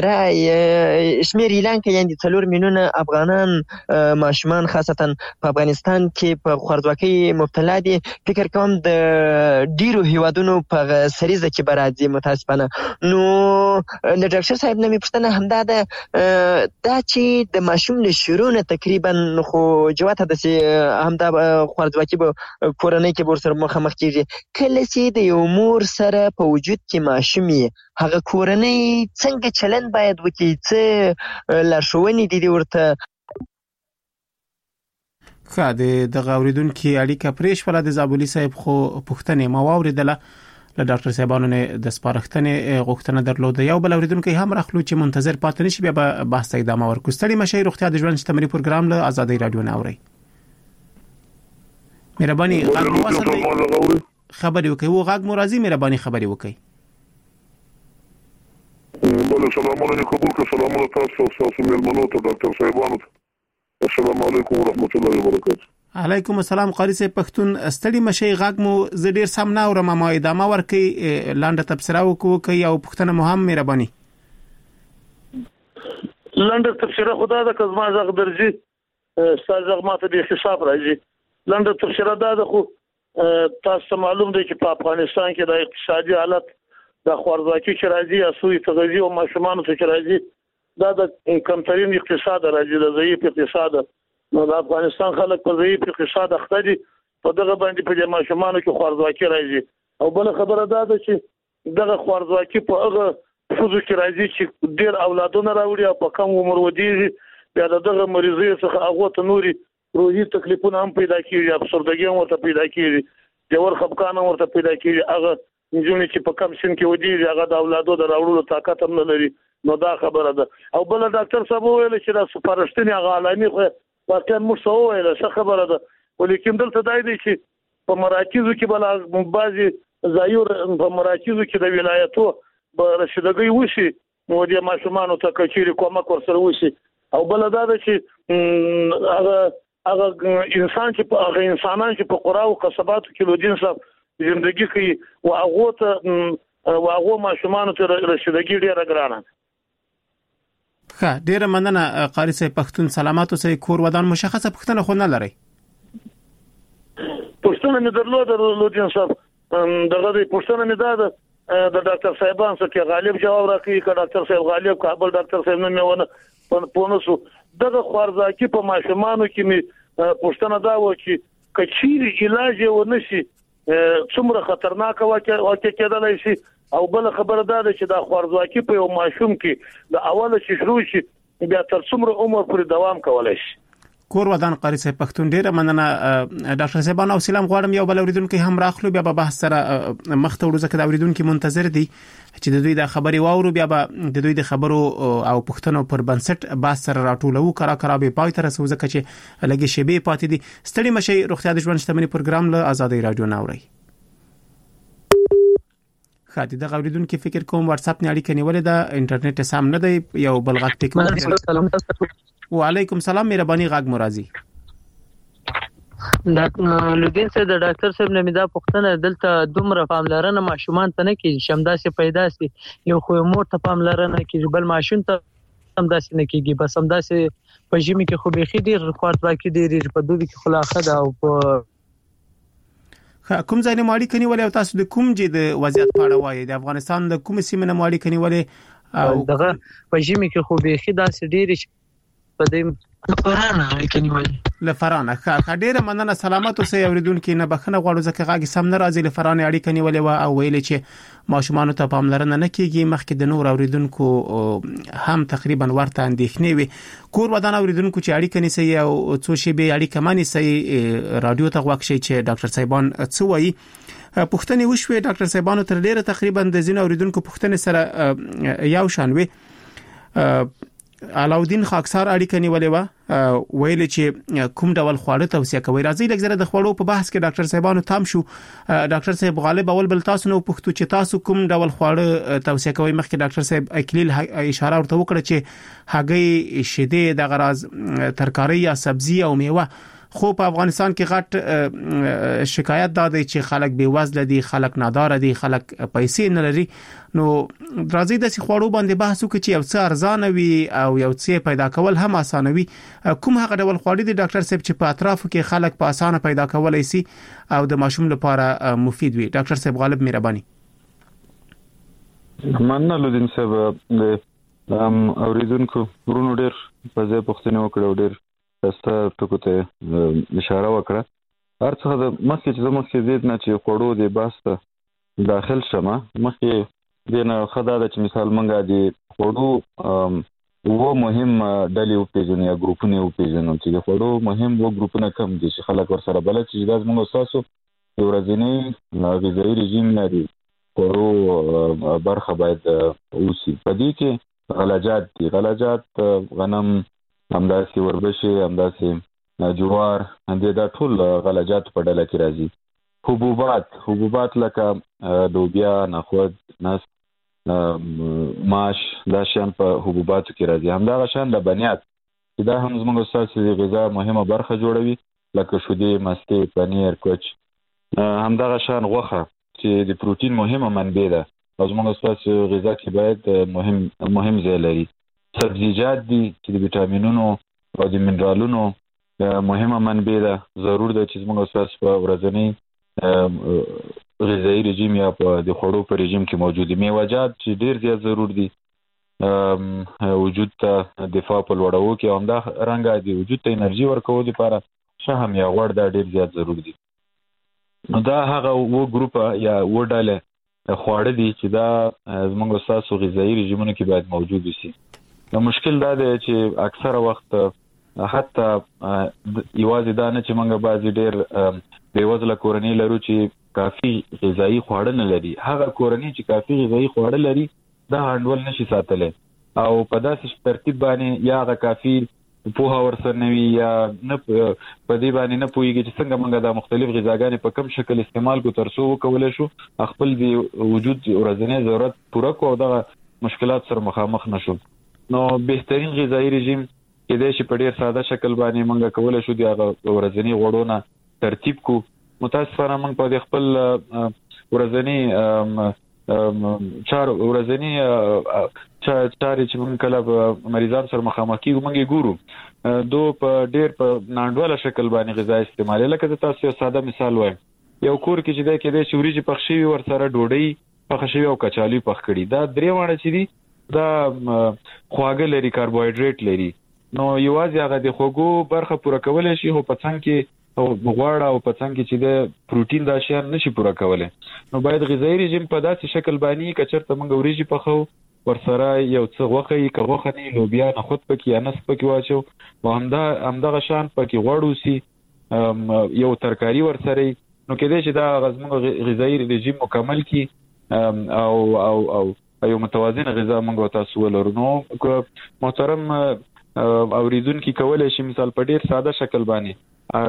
شمیر اعلان کړي، یعنې 4 میلیونه افغانان ماشومان خاصتا په افغانستان کې په خوارځواکۍ مبتلا دي. فکر کوم د ډیرو هیوادونو په سریزه کې به راځي متاسفانه. نو له ډاکټر صاحب نه مې پوښتنه همدا ده، دا چې د ماشوم له شروع نه تقریبا خو جواته داسې همدا خوارځواکي به کورنۍ کې به ورسره مخامخ کېږي. کله چې د یو مور سره په وجود کې ماشوم یې، هغه کورنۍ څنګه چلند باید وکړي؟ څه لارښوونې دي ورته؟ ښه، دغه اوریدونکي اړیکه پرې شوله د زابلي صاحب، خو پوښتنې ما واورېدله. له ډاکټر صاحبانو نه د سپارښتنې غوښتنه درلوده. یو بل اوریدونکی هم راخلو چې منتظر پاتې نشي، بیا به بحث ته ادامه ورکړو. ستړي مشي روغتیا د ژوند شتمنۍ پروګرام له آزادۍ رادیو ناوري. مهرباني غږ مو وصل خبرې وکړئ. و غږ مو راځي، مهرباني خبرې وکړئ. والله سلامونه قبول کړه. سلامونه تاسو او مېلمنو ته ډاکټر صاحبانو ته. السلام علیکم ورحمت الله وبرکاته. علیکم السلام قاری صاحب پښتون ستړي مشي غږ مو ز ډیر سم نه اورم ما ادامه ورکي لاندې تبصره وکړي او پښتنه مو هم مهرباني. لاندې تبصره خدا د کزما زغ درځي ستاسو ماته د حساب راځي. لاندې تبصره دا خو تاسو معلوم دی چې په افغانستان کې د اقتصادي حالت د خوارځواکي چې راځي یا سوء تغذیه او ماشومان ته چې راځي دا د کمترین اقتصاد راځي د ضعیف اقتصاد. نو د افغانستان خلک په ضعیف اقتصاد اخته دي په دغه باندې په ماشومانو کې خوارځواکي راځي. او بل خبره دا ده چې دغه خوارځواکي په هغه فوزو کې راځي چې ډیر اولادونه راوړي او په کم عمر ودیږي بیا دغه مریضي څخه هغه ته نوري روحي تکلیفونه هم پیدا کیږي افسردګي هم ورته پیدا کیږي جوړ خپګان هم ورته پیدا کیږي. هغه نجونې چې په کم سن کې ودیږي هغه د اولادو د راوړلو طاقت هم نه لري. نو دا خبره ده. او بل ډاکټر صاحب ویل چې دا سپارښتنې هغه علامي خو واقعا موږ څه ویل څه خبره ده ولیکن دلته دا دی چې په مراکزو کې بل بعضي ځایور په مراکزو کې د ولایتو به رسیدګي وشي نو د ماشومانو ته کچيري کومک ورسره وشي. او بل دا ده چې هغه انسان چې په هغه انسانان چې په قرا او قصباتو کې لودین صاحب ژوندۍ کوي او هغه ماشومانو ته رسیدګي ډیره ګرانه. ښه ډیره مننه قاری صاحب پښتون سلامات اوسئ. کور ودان مشخصه پښتنه خو نه لري؟ پښتنه مې درلودین صاحب دغه پښتنه مې دا د ډاکټر صاحبان څخه غالب جواب راکړي ک ډاکټر صاحب غالب کابل ډاکټر صاحب نه میونه پونسو دغه خوارځواکي په ماشومانو کې مې پښتنه دا و چې کچيري علاج ونشي څومره خطرناک واقع کېدلای شي. او بل خبره دا ده چې دا خوارځواکي په یو ماشوم کې د اوله چې شروع شي بیا تر څومره عمر پورې دوام کولای شي. کور ودان قاری صاحب پښتون ډیره مننه. ډاکټر صاحبانو او سلام غواړم یو بل اوریدونکو هم راخلو بیا به بحث سره مخته ورو ځکه د اوریدونکو منتظر دي چې د دوی د خبري واورو بیا به د دوی د خبرو او پښتنو پر بنسټ بحث سره راټولو کرا به پای تر څو ځکه چې لګي شیبه پاتې دي. ستړي مشي روغتیا د ژوند شتمنۍ پروګرام له آزادۍ رادیو ناوړي. خاطی د اوریدونکو فکر کوم واتس اپ نه اړیکه نیولې ده انټرنیټ سم نه دی یو بل غږ ټیک. وعلیکم السلام مهرباني غږ مرضی. لودین سره د ډاکټر صاحب نه دا پوښتنه دلته دومره پاملرنه ماشومان ته نه کیږي شمداسي پیدا سي یو خو مور ته پاملرنه کیږي بل ماشوم ته هم داسې نه کیږي بس هم داسې په ژمي کې خو به خې ډیر خوارځواکي ډیر په دوبي کې خلاصه ده. او په کوم ځای نه ماړی کني ولې تاسو د کوم جې د وضعیت په اړه وایي د افغانستان د کوم سیمه نه ماړی کني ولې او دغه په ژمي کې خو به خې داسې ډیر په دې لفرانه کني ولې لفرانه ډیره مننه سلامات اوسئ اوریدونکو نه بخنه غواړو ځکه غږ سم نه راځي لفرانه اړیکه نیولې و او ویل چې ماشومان ته پاملرنه نه کیږي مخکې د نور اوریدونکو هم تقریبا ورته اندېښنې وي. کور ودان اوریدونکو چې اړیکه نیسي او څو شی به اړیکه مانی سي رادیو ته غوښ شي چې ډاکټر صاحبان څه وایي. پښتني وشوي ډاکټر صاحبانو تر ډیره تقریبا د زین اوریدونکو پښتني سره یو شان وي. علاودین خاکسار اړیکه نیولې و ویل چې کوم ډول خواړه توصیه کوي. راځي لږ زره د خواړو په بحث کې ډاکټر صاحبانو تام شو. ډاکټر صاحب غالب اول بل تاسو نو پښتو چې تاسو کوم ډول خواړه توصیه کوي مخکې ډاکټر صاحب اکلیل اشاره ورته وکړه چې هګۍ شیدې د غراز ترکاری یا سبزی او میوه. خو په افغانستان کې غټ شکایت دا دی چې خلک بے وزله دي خلک نادار دي خلک پیسې نه لري. نو راځي د خوړو باندې بحث وکړو چې یو څه ارزانه وي او یو څه پیدا کول هم اسانه وي. کوم هغه ډول خواړه دي ډاکټر صاحب چې په اطرافو کې خلک په اسانه پیدا کولای شي او د ماشوم لپاره مفید وي؟ ډاکټر صاحب غالب مهرباني. مننه لودین صاحب اوریدونکو ورونو ډیر په ځای پوښتنه وکړه ډیر تاسو ټکو ته اشاره وکړه. هر څه د مخکې چې زموږ زید نه چې خوړو دی باسته داخل شمه مخکې دنه خدای د چې مثال منګه دی خوړو و مهم ډلې او پیژنې یا ګروپونه او پیژنې چې د خوړو مهم و ګروپونه کم دي چې خلک ورسره بل چې د موږ اساسو یو ورځنی غذایی رژیم لري خوړو برخه باید اوسي. په دې کې غلاجات دي غلاجات غنم همداسې وربشې همداسې جوار دې دا ټول غلاجات په ډله کې راځي. حبوبات لکه لوبیا نخود نس ماش دا شان په حبوباتو کې راځي. همدغه شان لبنیات چې دا هم زموږ اساسي غذا مهمه برخه جوړوي، لکه شیدې، مستې، پنیر، کوچ. همدغه شان غوښه چې د پروتین مهمه منبع ده او زموږ اساسي غذا کې باید مهم ځای لري. سبزیجات دي چې د ویټامینونو او د منرالونو مهمه منبع ده. ضرور ده چې زموږ اساس په ورځنی غذایی رژیم یا په د خوړو په رژیم کې موجود دي. میوه‌جات چې ډیر زیات ضرور دي وجود ته دفاع په لوړولو کې، همدا رنګه د وجود ته انرژي ورکولو لپاره شهم یا غوړ دا ډیر زیات ضرور دي. نو دا هغه و ګروپ یا و ډله خواړه دي چې دا زموږ اساسو غذایی رژیمونو کې باید موجود وي. نو مشکل دا دی چې اکثره وخت حتی یوازې دا نه چې موږ بعضې ډېر بېوزله کورنۍ لرو چې کافي غذایي خواړه نه لري، هغه کورنۍ چې کافي غذایي خواړه لري دا هنډول نشي ساتلی او په داسې ترتیب باندې یا هغه کافي پوهه ورسره نه وي یا نه په دې باندې نه پوهېږي چې څنګه موږ دا مختلف غذاګانې په کوم شکل استعمال کړو تر څو وکولی شو خپل د وجود ورځنی ضرورت پوره کړو او دغه مشکلات سره مخامخ نشو. نو بهترین غذایي رژیم کېدای شي په ډېر ساده شکل باندې موږ کولی شو د هغه ورځني غوړو نه ترتیب کو. متاسفانه موږ په د خپل ورځني چارې چې موږ کله مریضان سره مخامخ کیږو موږ یې ګورو دو په ډېر په ناانډوله شکل باندې غذا استعمالوي. لکه د تاسو یو ساده مثال وایم، یو کور کې چې دی کېدای شي وریجې پخ شوي ورسره ډوډۍ پخه شوي او کچالوي پخ کړي، دا درې واړه چې دي دا خواږه لري، کاربوهایډریټ لري. نو یوازې هغه د خوږو برخه پوره کولی شي خو په څنګ کې غوړ او په څنګ کې چې د پروتین دا شیان نشي پوره کولی. نو باید غذایي رژیم په داسې شکل باندې که چېرته موږ وریجې پخو ورسره یو څه غوښه یي، که غوښه نه لوبیا نخود پکې یا نسک پکې واچو او همدغه شان پکې غوړ اوسي یو ترکاري ورسره یي، نو کېدای شي دا زموږ غذایي رژیم مکمل کړي او یو متوازن غذا موږ تاسو ولرو. نو محترم اوریدونکي کولی شي مثال په ډېر ساده شکل باندې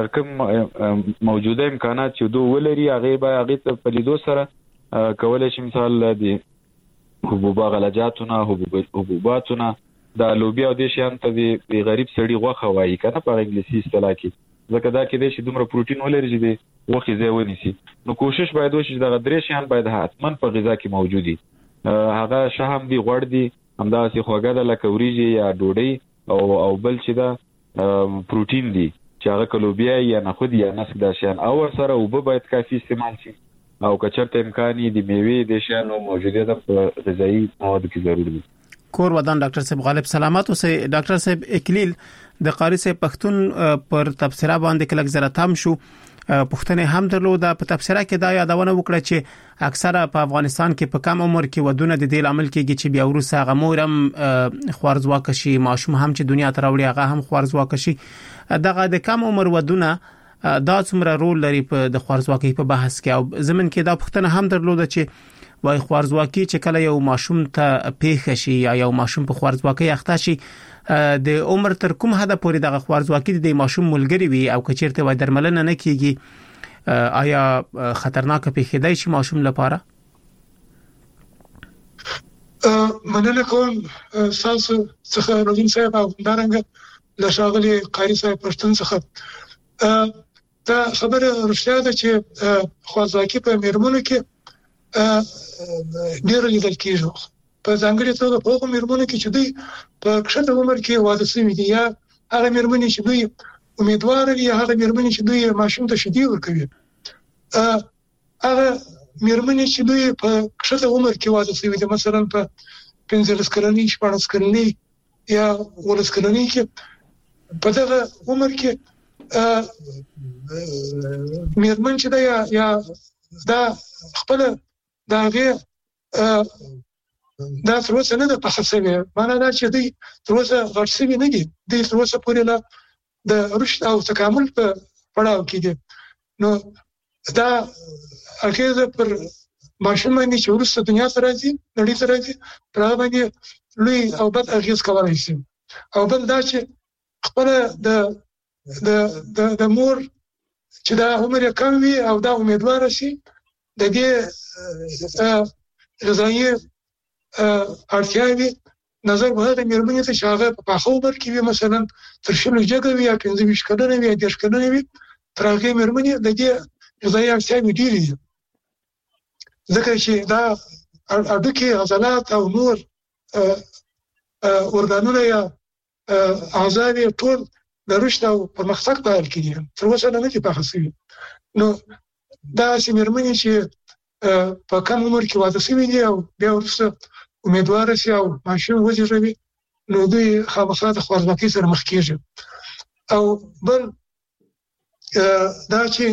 کوم موجوده امکانات چې دوی ولري هغې ته په لیدو سره کولی شي مثال د غلجاتونه، حبوباتونه، د لوبیا او دې شیانو ته د غریب سړي غوښه وایي که نه په انګلیسي اصطلاح کې، ځکه دا کېدای شي دومره پروټین ولري چې د غوښې ځای ونیسي. نو کوشش باید وشي چې دغه درې شیان باید حتما په غذا کې موجود وي. هغه شهم دي، غوړ دي، همداسې خوږه ده لکه وریجې یا ډوډۍ او بل چې دا پروټین دي چې هغه که لوبیا یا نخود یا نسک دا شیان، او ورسره اوبه باید کافي استعمال شي او که چېرته امکان یې د میوې د شیانو موجودیت په غذایي موادو کې ضرور دي. کور ودان ډاکټر صاحب غالب سلامات اوسئ. ډاکټر صاحب اکلیل د قاری صاحب پښتون پر تبصره باندې کلک زره تام شو، پښتنه هم درلوده. په تبصره کې دا یادونه وکړه چې اکثره په افغانستان کې په کم عمر کې ودونه د دې عمل کېږي چې بیا ورسره غمورم خوارزواک شي، ماشوم هم چې دنیا ته راوړي هغه هم خوارزواک شي. دغه د کم عمر ودونه دا څومره رول لري په د خوارزواکۍ په بحث کې؟ او زمين کې دا پښتنه هم درلوده چې وای خوارزواکي چې کله یو ماشوم ته پیښ شي یا یو ماشوم په خوارزواکۍ اخته شي د عمر تر کوم حد پورې دغه خوارزواکي د ماشوم ملګری وي او کچیرته وای درملنه نه کیږي آیا خطرناک پیښیدای شي ماشوم لپاره؟ مننه کوم تاسو څخه روزین صاحب او دارنګ له شاغلي قاری صاحب پښتون څخه دا خبره رښتیا ده چې خوارزواکي په میرمنو کې ډېر لیدل کېږي، په ځانګړي توګه په هغو میرمنو کې چې دوی په کښته عمر کې واده شوي دي یا هغه میرمنې چې دوی امیدوار دي یا هغه میرمنې چې دوی ماشوم ته شیدې ورکوي، هغه میرمنې چې دوی په کښته عمر کې واده شوي دي، مثلا په 15 کلنۍ 14 کلنۍ یا 19 کلنۍ کې، په دغه عمر کې میرمن چې دا یا دا خپل داغه دا تر اوسه نه ده په خصوصي معنا دا چې دوی تر اوسه غړسوي نه دي، دوی تر اوسه پورې لا د رشد او تکامل په پړاو کې دي. نو دا اخیزه پر ماشوم باندې چې ورسته دنیا ته راځي، نړۍ ته راځي، پر هغه باندې لوی او بد اغیز کولای شي. او بل دا چې خپل د مور چې دا عمر یې کم وي او دا امیدوار شي د دې غذایي اړتیاوي نظر به د میرمنې ته شاغه په خبر کې وي مثلا تر شنو جګه وي یا 15 کلنه وي یا 10 کلنه وي تر هغه میرمنې د دې غذایی اړتیاوي ډېرې دي ځکه چې دا اډوکي عضلات او نور اورګانونه یا اعضاء ټول د رشد او پرمختګ په حال کې دي تر اوسه نه دي پاخه شوي نو دا چې میرمنې چې په کم عمر کې واده شوي دي او بیا ورسره امیدوار شي او ماشوم وزیږوي نو دوی خامخا د خوارځواکۍ سره مخ کېږي او بل دا چې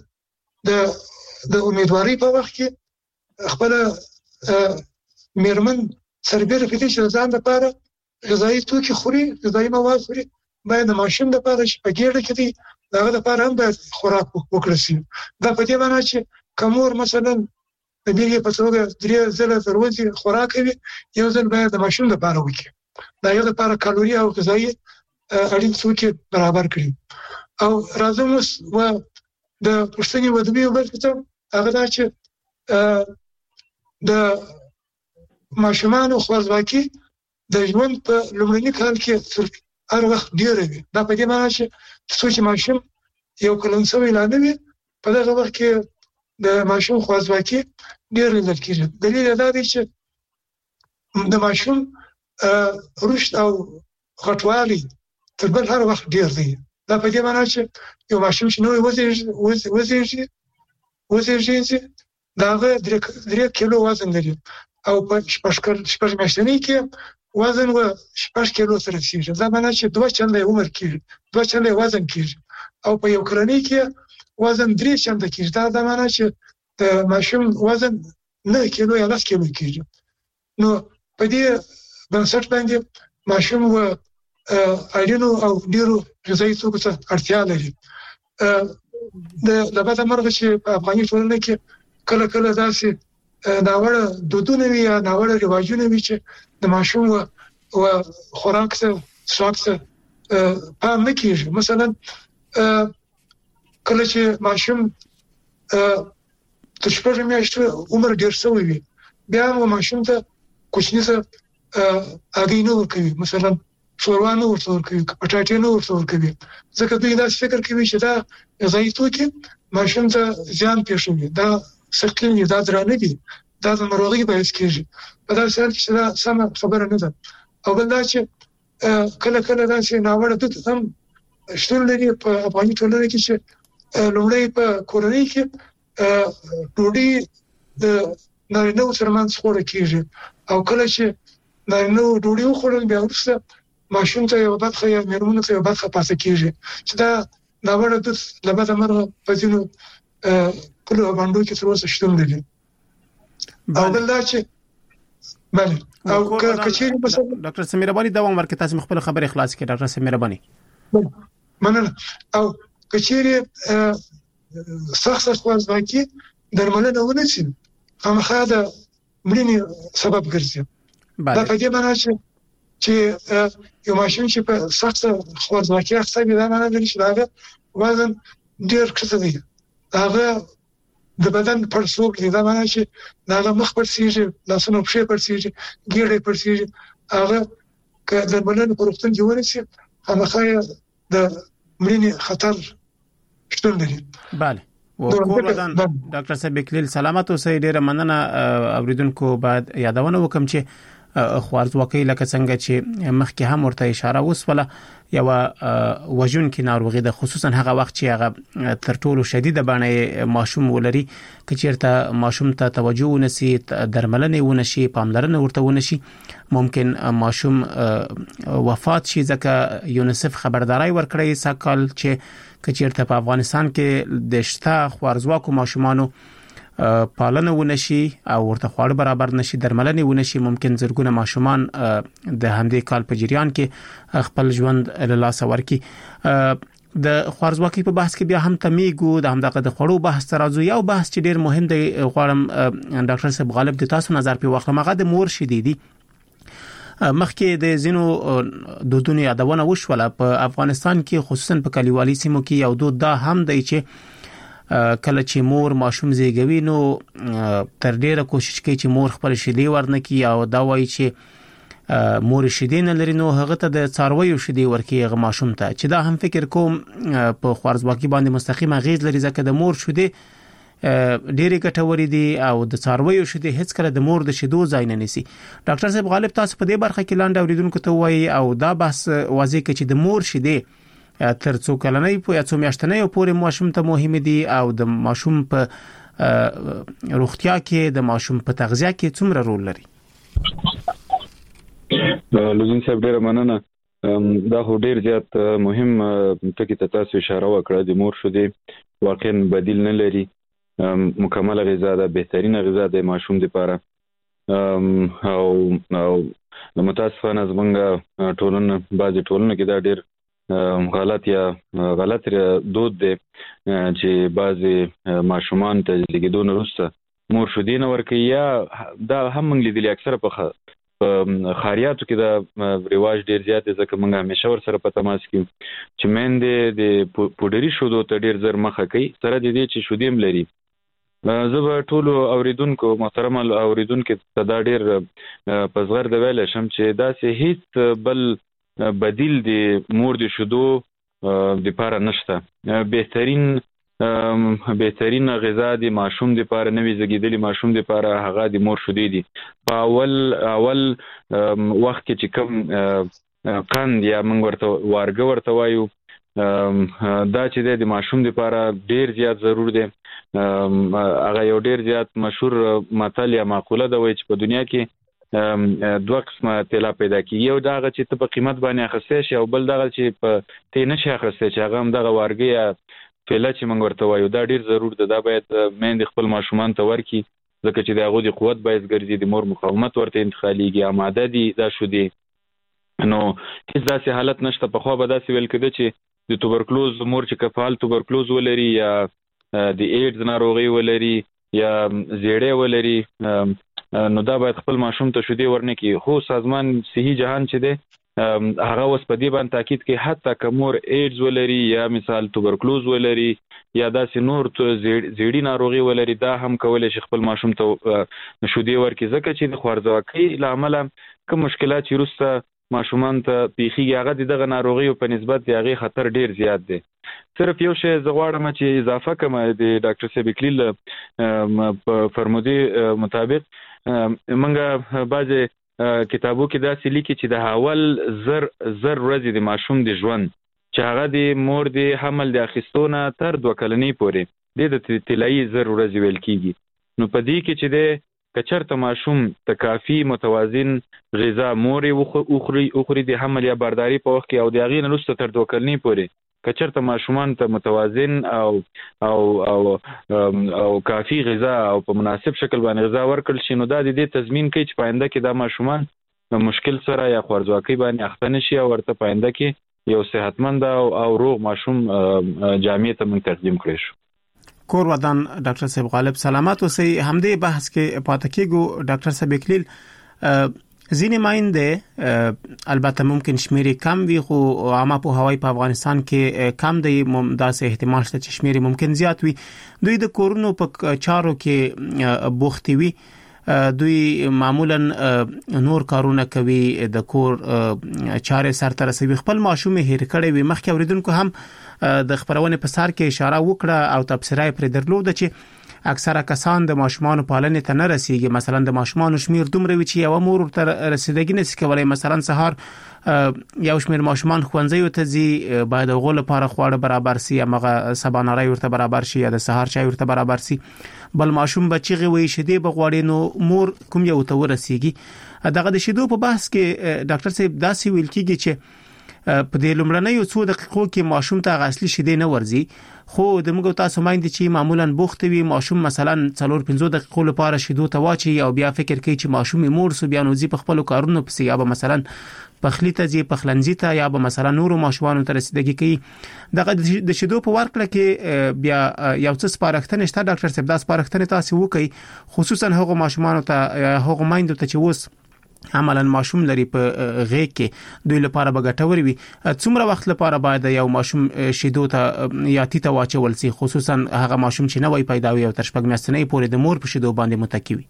د امیدوارۍ په وخت کې خپل میرمن سربېره پدې چې ځان لپاره غذایی توکي خوري غذایی مواد خوري باید د ماشوم لپاره چې په ګېډه کې دي دغه لپاره هم باید خوراک وکړل شي دا په دې معنی چې کومور مثلا د دې په توګه 3 ځله تر ورځې خوراک کوي یو ځل باید د ماشوم لپاره وکړي دا یو لپاره کالوري او غذایی اړین توکي برابر کړي او راځم و د پښتني ودوی ورته هغه دا چې د ماشومان خوارځواکي د ژوند په لومړني کال کې هر وخت ډیر وي دا په دې معنی چې څوک ماشوم یو کلنسوي لا نه وي په دغه وخت کې د ماشوم خوارځواکي ډیر لیدل کېږي دلیل دا دی چې د ماشوم رشد او غټوالي تر بل هر وخت ډیر دی دا په دې معنی چې یو ماشوم چې نو وزیږي داغه 3 کیلو وزن لري او په شپږ میاشتنۍ کې وزن و 6 کیلو سره رسیږي دا معنی چې 2 چنده عمر کېږي 2 چنده وزن کېږي او په یو کلنۍ کې وزن 3 چنده کېږي دا معنی چې د ماشوم وزن 9 کیلو یا 10 کیلو کېږي نو په دې بنسټ باندې ماشوم و اړینو او ډیرو غذایی توکو ته اړتیا لري د لباده مرغه چې په افغاني ټولنه کې کله کله داسې ناوړه دودونه وي یا ناوړه رواجونه وي چې د ماشوم او خوراک څخه پام نه کیږي مثلا کله چې ماشوم تر 6 میاشتې عمر ډیر شوی وي بیا مو ماشوم ته کوچنی څه اګینو ورکوي مثلا شوروانو ورکوي پټاټینو ورکوي ځکه دوی دا فکر کوي چې دا غذایی توکي ماشوم ته ځان پېښوي دا سختلی دا درانه دي دا د ناروغي باعث کېږي په داسې حال کې دا سم خبره نه ده او بل دا چې کله کله دا چې ناوړه دود هم شتون لري په افغاني ټولنه کې چې لومړی په کورنۍ کې ډوډۍ د نارینه‌و ترمنځ خوړل کېږي او کله چې نارینه‌و ډوډۍ وخوړل بیا وروسته ماشوم ته یو برخه یا میرمنو ته یو برخه پاتې کېږي چې دا ناوړه دود لباده مرغه په ځینو کله باندې کې تر اوسه شتون لري او بل دا چې بله او کچېری مثلا ډاکټر سمیر بانی دا عمر کې تاسو خپل خبره خلاص کړئ ډاکټر سمیر بانی مننه او کچېری سخت خوارځواکي درملنه ونشي خامخا د مړینې سبب ګرځي دا په دې معنی چې یو ماشوم چې په سخت خوارځواکي اخته وي دا معنی لري چې دا وزن ډیر کړی دی هغه د بدن پړسوب دی دا معنی چې دا مخ پړسیږي لاسونه پښې پړسیږي ګیډه پړسیږي هغه که درملنه په روغتون کې ونشي هغه د مړینې خطر شتون لري bale وکولدان ډاکټر صاحب کلیل سلامت اوسئ ډیره مننه اوریدونکو بعد یادونه وکم چې خوارځواکۍ لکه څنګه چې مخکې هم ورته اشاره وسوله یو وژن کې ناروغي ده خصوصا هغه وخت چې هغه تر ټولو شدیده باندې ماشوم ولري کچیرته ماشوم ته توجه ونشي درملنه ونشي پاملرنه ورته ونشي ممکن ماشوم وفات شي ځکه یونیسف خبرداري ورکړی ساکال چې کچیرته په افغانستان کې د شته خوارځواکو ماشومانو پالنه ونشي او ورته خواړه برابر نشي درملنه ونشي ممکن زرګونه ماشومان د همدې کال په جریان کې خپل ژوند له لاس ورکړي د خوارځواکۍ په بحث کې بیا هم تمیګو د همدغه د خړو بحث ترازو یو بحث چې ډیر مهم دی غواړم ډاکټر صاحب غالب د تاسو نظر په واخلم هغه د مور شیدې مخکې د زینو دودونو یادونه وشوله په افغانستان کې خصوصا په کلیوالي سیمو کې یو دود دا هم دی چې کله چې مور ماشوم زیږوي نو تر ډیره کوشش کوي چې مور خپل شیدې ورنکي او دا وایي چې مور شیدې نه لري نو هغه ته د څارویو شیدې ورکي هغه ماشوم ته چې دا هم فکر کوم په خوارزواکي باندې مستقیم اغیز لري ځکه د مور شیدې ډېرې ګټورې دي او د څارویو شیدې هیڅ کله د مور د شیدو ځای نه نیسي. ډاکټر صاحب غالب تاسو په دې برخه کې لاندې اوریدونکو ته وایي او دا بحث واضح کړي چې د مور شیدې تر څو کلنۍ په یا څو میاشتنۍ پورې ماشوم ته مهمه دي او د ماشوم په روغتیا کې د ماشوم په تغذیه کې څومره رول لري. لوزین صاحب ډېر مننه. دا هو ډېر زیات مهم ټکی ته تاسو اشاره وکړه. د مور شیدې واقعا بدیل نه لري. مکمل غذا ده، بهترین غذا ده ماشوم لپاره او متاسفانه زمونږ ټولنه بعضی ټولنه کې دا ډېر غلط دود دی چې بعضی ماشومان ته زیږیدون وروسته مور شیدې نه ورکوي یا دا هم موږ لیدلي اکثره په خاریاتو کې دا رواج ډېر زیات دی ځکه موږ همیشه ورسره په تماس کې چې میندې د پوډري شیدو ته ډېر زر مخه کوي سره د دې چې شیدې هم لري. زه به ټولو اوریدونکو محترم اوریدونکو ته دا ډېر په زغر د ویلی شم چې داسې هیڅ بل بدیل د مور د شیدو دپاره نشته. بهترین غذا د ماشوم دپاره نوي زیږیدلي ماشوم دپاره هغه د مور شیدې دي. په اول وخت کې چې کوم قند یا موږ ورته وارګه ورته وایو دا چې د ماشوم لپاره ډیر زیات ضرور دی. هغه یو ډیر زیات مشهور متل یا مقوله ده وایي چې په دنیا کې دوه قسمه طلا پیدا کیږي. یو دغه چې ته په قیمت باندې اخیستی شي او بل دغه چې په تی نشي اخیستی چې هغه هم دغه وارګه یا فیله چې موږ ورته وایو دا ډیر ضرور ده. دا باید میندې خپل ماشومان ته ورکړي ځکه چې د هغو د قوت باعث ګرځي، د مور مقاومت ورته انتقالیږي، آماده دي دا شیدې. نو هیڅ داسې حالت نشته. پخوا به داسې ویل کېده چې د توبرکلوز مور چې که فعال توبرکلوز ولري یا د ایډز ناروغي ولري یا زیړی ولري نو دا باید خپل ماشوم ته شیدې ورنکړي. خو سازمان صحي جهان چې دی هغه اوس په دې باندې تاکید کوي حتی که مور ایډز ولري یا مثال توبرکلوز ولري یا داسې نور زیړی ناروغي ولري دا هم کولی شي خپل ماشوم ته شیدې ورکړي ځکه چې د خوارځواکۍ له امله کوم مشکلات چې وروسته ماشومان ته پیښیږي هغه دغه ناروغیو په نسبت د هغې خطر ډیر زیات دی. صرف یو شی زه غواړم چې اضافه کړم د ډاکټر صاحب اکلیل په فرمودې مطابق موږ بعضې کتابو کې داسې لیکي چې د اول زر ورځې د ماشوم د ژوند چې هغه د مور د حمل د اخیستو نه تر 2 کلنۍ پورې د طلایي زر ورځې ویل کیږي. نو په دې کې چې د کچرته ماشوم ته کافي متوازن غذا مورې اخوري د حمل یا بارداري په وخت کې او د هغې نه وروسته تر 2 کلنۍ پورې کچرته ماشومان ته متوازن او کافي غذا او په مناسب شکل باندې غذا ورکړل شي نو دا د دې تضمین کوي چې په آینده کې دا ماشومان مشکل سره یا خوارځواکۍ باندې اخته نه شي او ورته په آینده کې یو صحتمند او روغ ماشوم جامعې ته موږ تقدیم کړی شو. کور ودان ډاکټر صاحب غالب سلامات اوسئ. همدې بحث کې پاتې کېږو. ډاکټر صاحب اکلیل ځینې مایندې البته ممکن شمیرې کم وي خو عامه پوهاوی په افغانستان کې کم دی. داسې احتمال شته چې شمیرې ممکن زیات وي. دوی د کورونو په چارو کې بوخت وي. دوی معمولا نور کارونه کوي د کور چارې سرته رسوي. خپل ماشوم هیر کړی وي. مخکې اوریدونکو هم د خبرونې په سر کې اشاره وکړه او تبصره پر درلوده چې اکثره کسان د ماشومان پالنې ته نه رسیږي. مثلا د ماشومان شمیر دومره وي چې یو مور تر رسیدګي نشي کولای. مثلا سهار یو شمیر ماشومان ښوونځي ته ځي باید غو لپاره خواړه برابر سي هغه سباناري ورته برابر شي یا د سهار چای ورته برابر سي. بل ماشوم بچیږي وي شیدې بغواړي نو مور کوم یو ته ورسیږي. دغه د شیدو په بحث کې ډاکټر صاحب داسې ویل کیږي چې په دې لومړنیو 2 دقیقو کې ماشوم ته اصلي شیدې نه ورځي خو د موږ تاسو مایندې چې معمولا بوخت وي ماشوم مثلا 4-5 دقیقو لپاره شیدو ته واچي او بیا فکر کوي چې ماشوم مور سو بیا نو زی په خپل کارونو پسې یا به مثلا پخلی ته زی پخلنځي ته یا به مثلا نورو ماشومان ته رسیدګي کوي. دغه د شیدو په ورکړه کې بیا یو څه سپارښتنه شته ډاکټر صاحب دا سپارښتنه تاسو وکي خصوصا هغه ماشومان ته هغه مایندو ته چې اوس عملاً ماشوم لري په غېږ کې دوی لپاره به ګټور وي. څومره وخت لپاره باید یو ماشوم شیدو ته یا تیته واچول سي، خصوصا هغه ماشوم چې نوې پیدا وي او تر 6 میاشتې پورې د مور په شیدو باندې متکی وي؟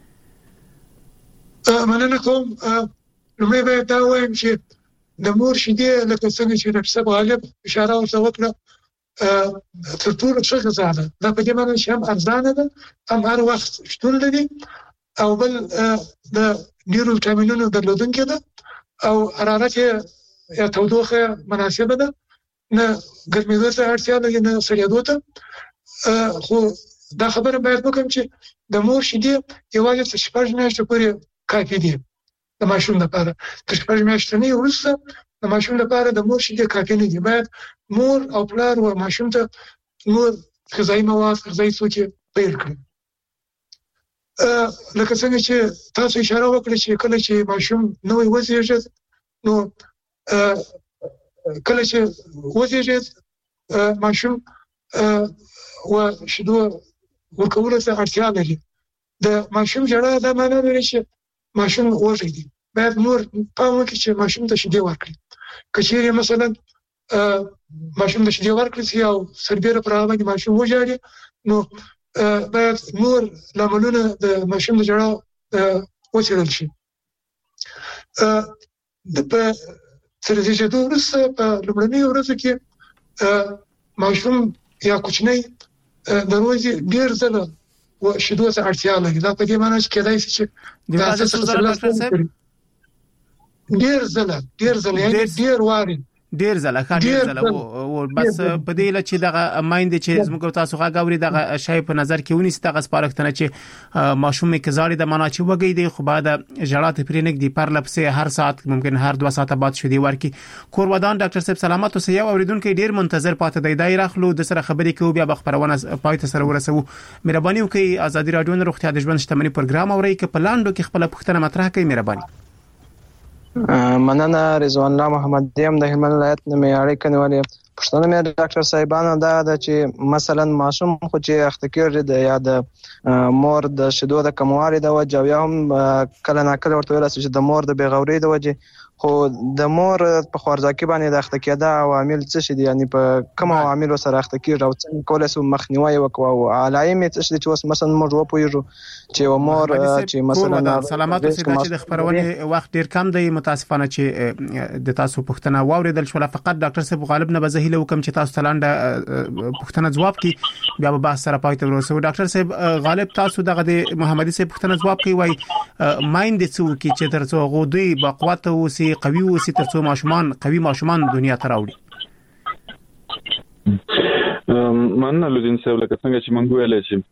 مننه کوم. لومړی باید دا وایم چې د مور شیدې لکه څنګه چې ډاکټر صاحب غالب اشاره ورته وکړه تر ټولو ښه غذا ده. دا په دې معنی چې هم ارزانه ده، هم هر وخت شتون لري، او بل د ډیرو ویټامینونو درلودونکې ده، او حرارت یا تودوخه مناسبه ده، نه ګرمېدو ته اړتیا لري نه سړېدو ته. خو دا خبره باید وکړم چې د مور شیدې یوازې تر 6 میاشتې پورې کافي دي د ماشوم لپاره. تر 6 میاشتې وروسته د ماشوم لپاره د مور شیدې کافي نه دي. باید مور او پلار او ماشوم ته نور غذایي مواد، غذایي توکي پیل کړي. لکه څنګه چې تاسو اشاره وکړه چې کله چې ماشوم نوې وزېږي، نو کله چې وزېږي ماشوم و شیدو ورکولو ته اړتیا لري. د ماشوم ژړا دا معنی لري چې ماشوم وږی دی. باید مور پام وکړي چې ماشوم ته شیدې ورکړي. که چیرې مثلا ماشوم ته شیدې ورکړي او سربېره پر هغه باندې ماشوم وژاړي، نو باید مور لاملونه د ماشوم د ژړا وڅېړل شي. په تر زیږېدو وروسته په لومړنیو ورځو کې ماشوم یا کوچنی د ورځې ډېر ځله و شیدو ته اړتیا لري. دا په دې معنی چې کېدای شي چې ډېر ځله یعنی ډېر واري ډیر زله او بس په دې لچ دغه مایند چې زموږ تاسو غاوري دغه شی په نظر کې ونیسي دغه سپارښتنه چې ماشوم کې زاري د معنا چې وګي دی، خو بعد جړات پرینګ دی پر لپسه هر ساعت ممکن هر 2 ساعت بعد شدي ورکی. کورودان ډاکټر صاحب سلامات اوسه. یو اوریدونکو ډیر منتظر پاتې دی، دای راخلو د سره خبرې کوي بیا خبرونه پای ته سره ورسو. مهرباني وکړئ ازادي رادیو نه روغتیا د ژوند شتمنۍ پروګرام اوري کې پلاندو کې خپل پوښتنه مطرح کړئ. مهرباني. مننه. رضوان الله محمد دیم د هلمند ولایت نه معیاري کنيوالي. پښتنه مې ډاکټر صاحبانو دا چې مثلا ماشوم خو چې اخته کېږي د یا د مور د شیدو د کموالي د وجه، یا هم کله ناکله ورته ویل چې د مور د بیغوري د وجه، خو د مور په خوارځواکي باندې د اخته کېدا عوامل څه شي دي؟ یعنی په کوم عوامل سره اخته کېږي او څنګه کولای شو مخنیوي وکړو؟ او علایمه څه شي چې اوس مثلا موږ وپوهیږو چې مور چې مثلا سلامات اوسئ. چې د خبرونه وخت ډیر کم دی، متاسفانه چې د تاسو پوښتنه واوریدل شو. فقط ډاکټر صاحب غالب نه بزهیله وکم چې تاسو تلاند پوښتنه جواب کی بیا به بحث سره پاتې ورسو. ډاکټر صاحب غالب تاسو دغه د محمدي صاحب پوښتنه جواب کوي، وای مایند څه کی چې ترڅو غوډي بقوت او سي قوي وسی ترڅو ماشومان قوي ماشومان دنیا ته راوړي. مننه لودین صاحب. لکه څنګه چې مونږ ویل چې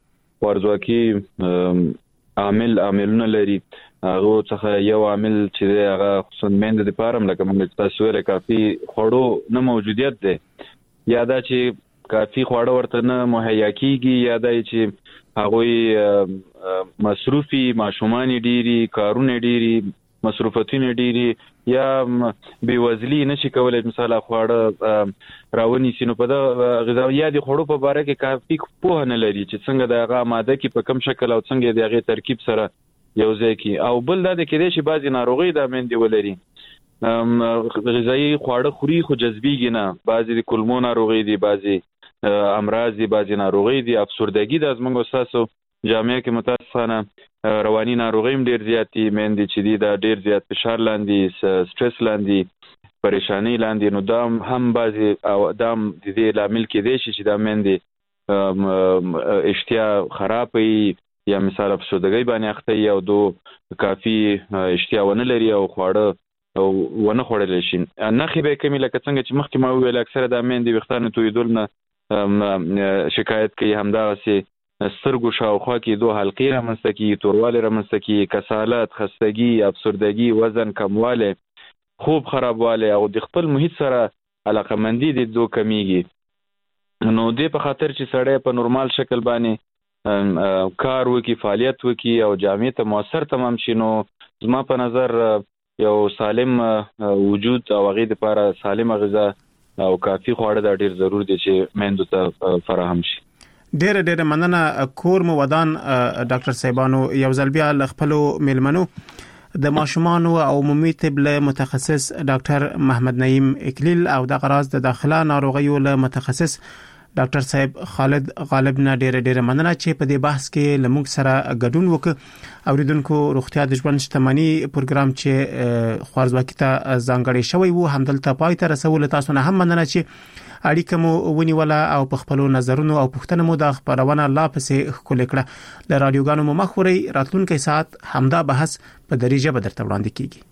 ورځواکي عاملونه لري، هغه څخه یو عامل چې هغه خصوصا مند د پارم لکه مونږ تاسو ویل کافي خوړو نه موجودیت ده، یا دا چې کافي خواړه ورته نه مهیا کیږي، یا دا چې هغه مصروفي ماشومان ډيري، کارونه ډيري، مصروفتونه ډيري، یا بیوزلی نشي کولای مثلا خواړه راونی سينو په د غذایي د خوړو په اړه کې کافي پوهه نه لري چې څنګه د هغه ماده کې په کوم شکل او څنګه د هغه ترکیب سره یو ځای کی. او بل دا د کېدې چې بعضی ناروغي د مندي ولري، غذایي خواړه خوري خو جذبيږي نه، بعضی د کولمو ناروغي دي، بعضی امراض دي، بعضی ناروغي دي، افسردګي د زموږ استادو جامعه کې متاسفانه رواني ناروغي هم ډیر زیات دي، مندي چې دي دا ډیر زیات فشار لاندې، سټرس لاندې، پریشانی لاندې، نو دا هم بعضی او دام د دې لامل کې دي چې دا مندي اشتیا خراب وي، یا مثال افسردګي باندې اخته یو دو کافي اشتیا ونه لري او خواړه او ونه خوړل شي. نه خبره کمی لکه څنګه چې مخکې ما ویل اکثره د مندي وختانه تویدل نه شکایت کوي، همدا سي سترګو شاوخوا کې دوه حلقې رامنځته کیږي، توروالی رامنځته کیږي، کسالت، خستګي، افسردګي، وزن کموالی، خوب خرابوالی او د خپل محیط سره علاقمندي د دوه کمیږي. نو دې په خاطر چې سړی په نورمال شکل باندې کار وکي، فعالیت وکي او جامع ته موثر تمام شي، نو زما په نظر یو سالم وجود او هغې دپاره سالمه غذا او کافي خواړه دا ډېر ضرور دي چې میندو ته فراهم شي. ډېر مننه. کور مو ودان ډاکټر صاحبانو. یو ځل بیا خپل میلمنو د ماشومان او عمومي طب له متخصص ډاکټر محمد نعیم اکلیل او د غراض د داخله ناروغیو له متخصص ډاکټر صاحب خالد غالب نه ډېر مننه چې په دې بحث کې لموږ سره ګډون وکړ. اوریدونکو روغتیا د ژوند شتمنۍ پروګرام چې خوارزواکي ته ځانګړی شوی وو همدلته پای ته رسول. تاسو نه هم مننه چې اړیکه مو ونیوله او په خپل نظرونو او پوښتنو مو د خبرونه لا پسې خپل کړه. د رادیوګانو مخوري راتلونکي ساعت همدا بحث په دری ژبه درته وړاندې کیږي.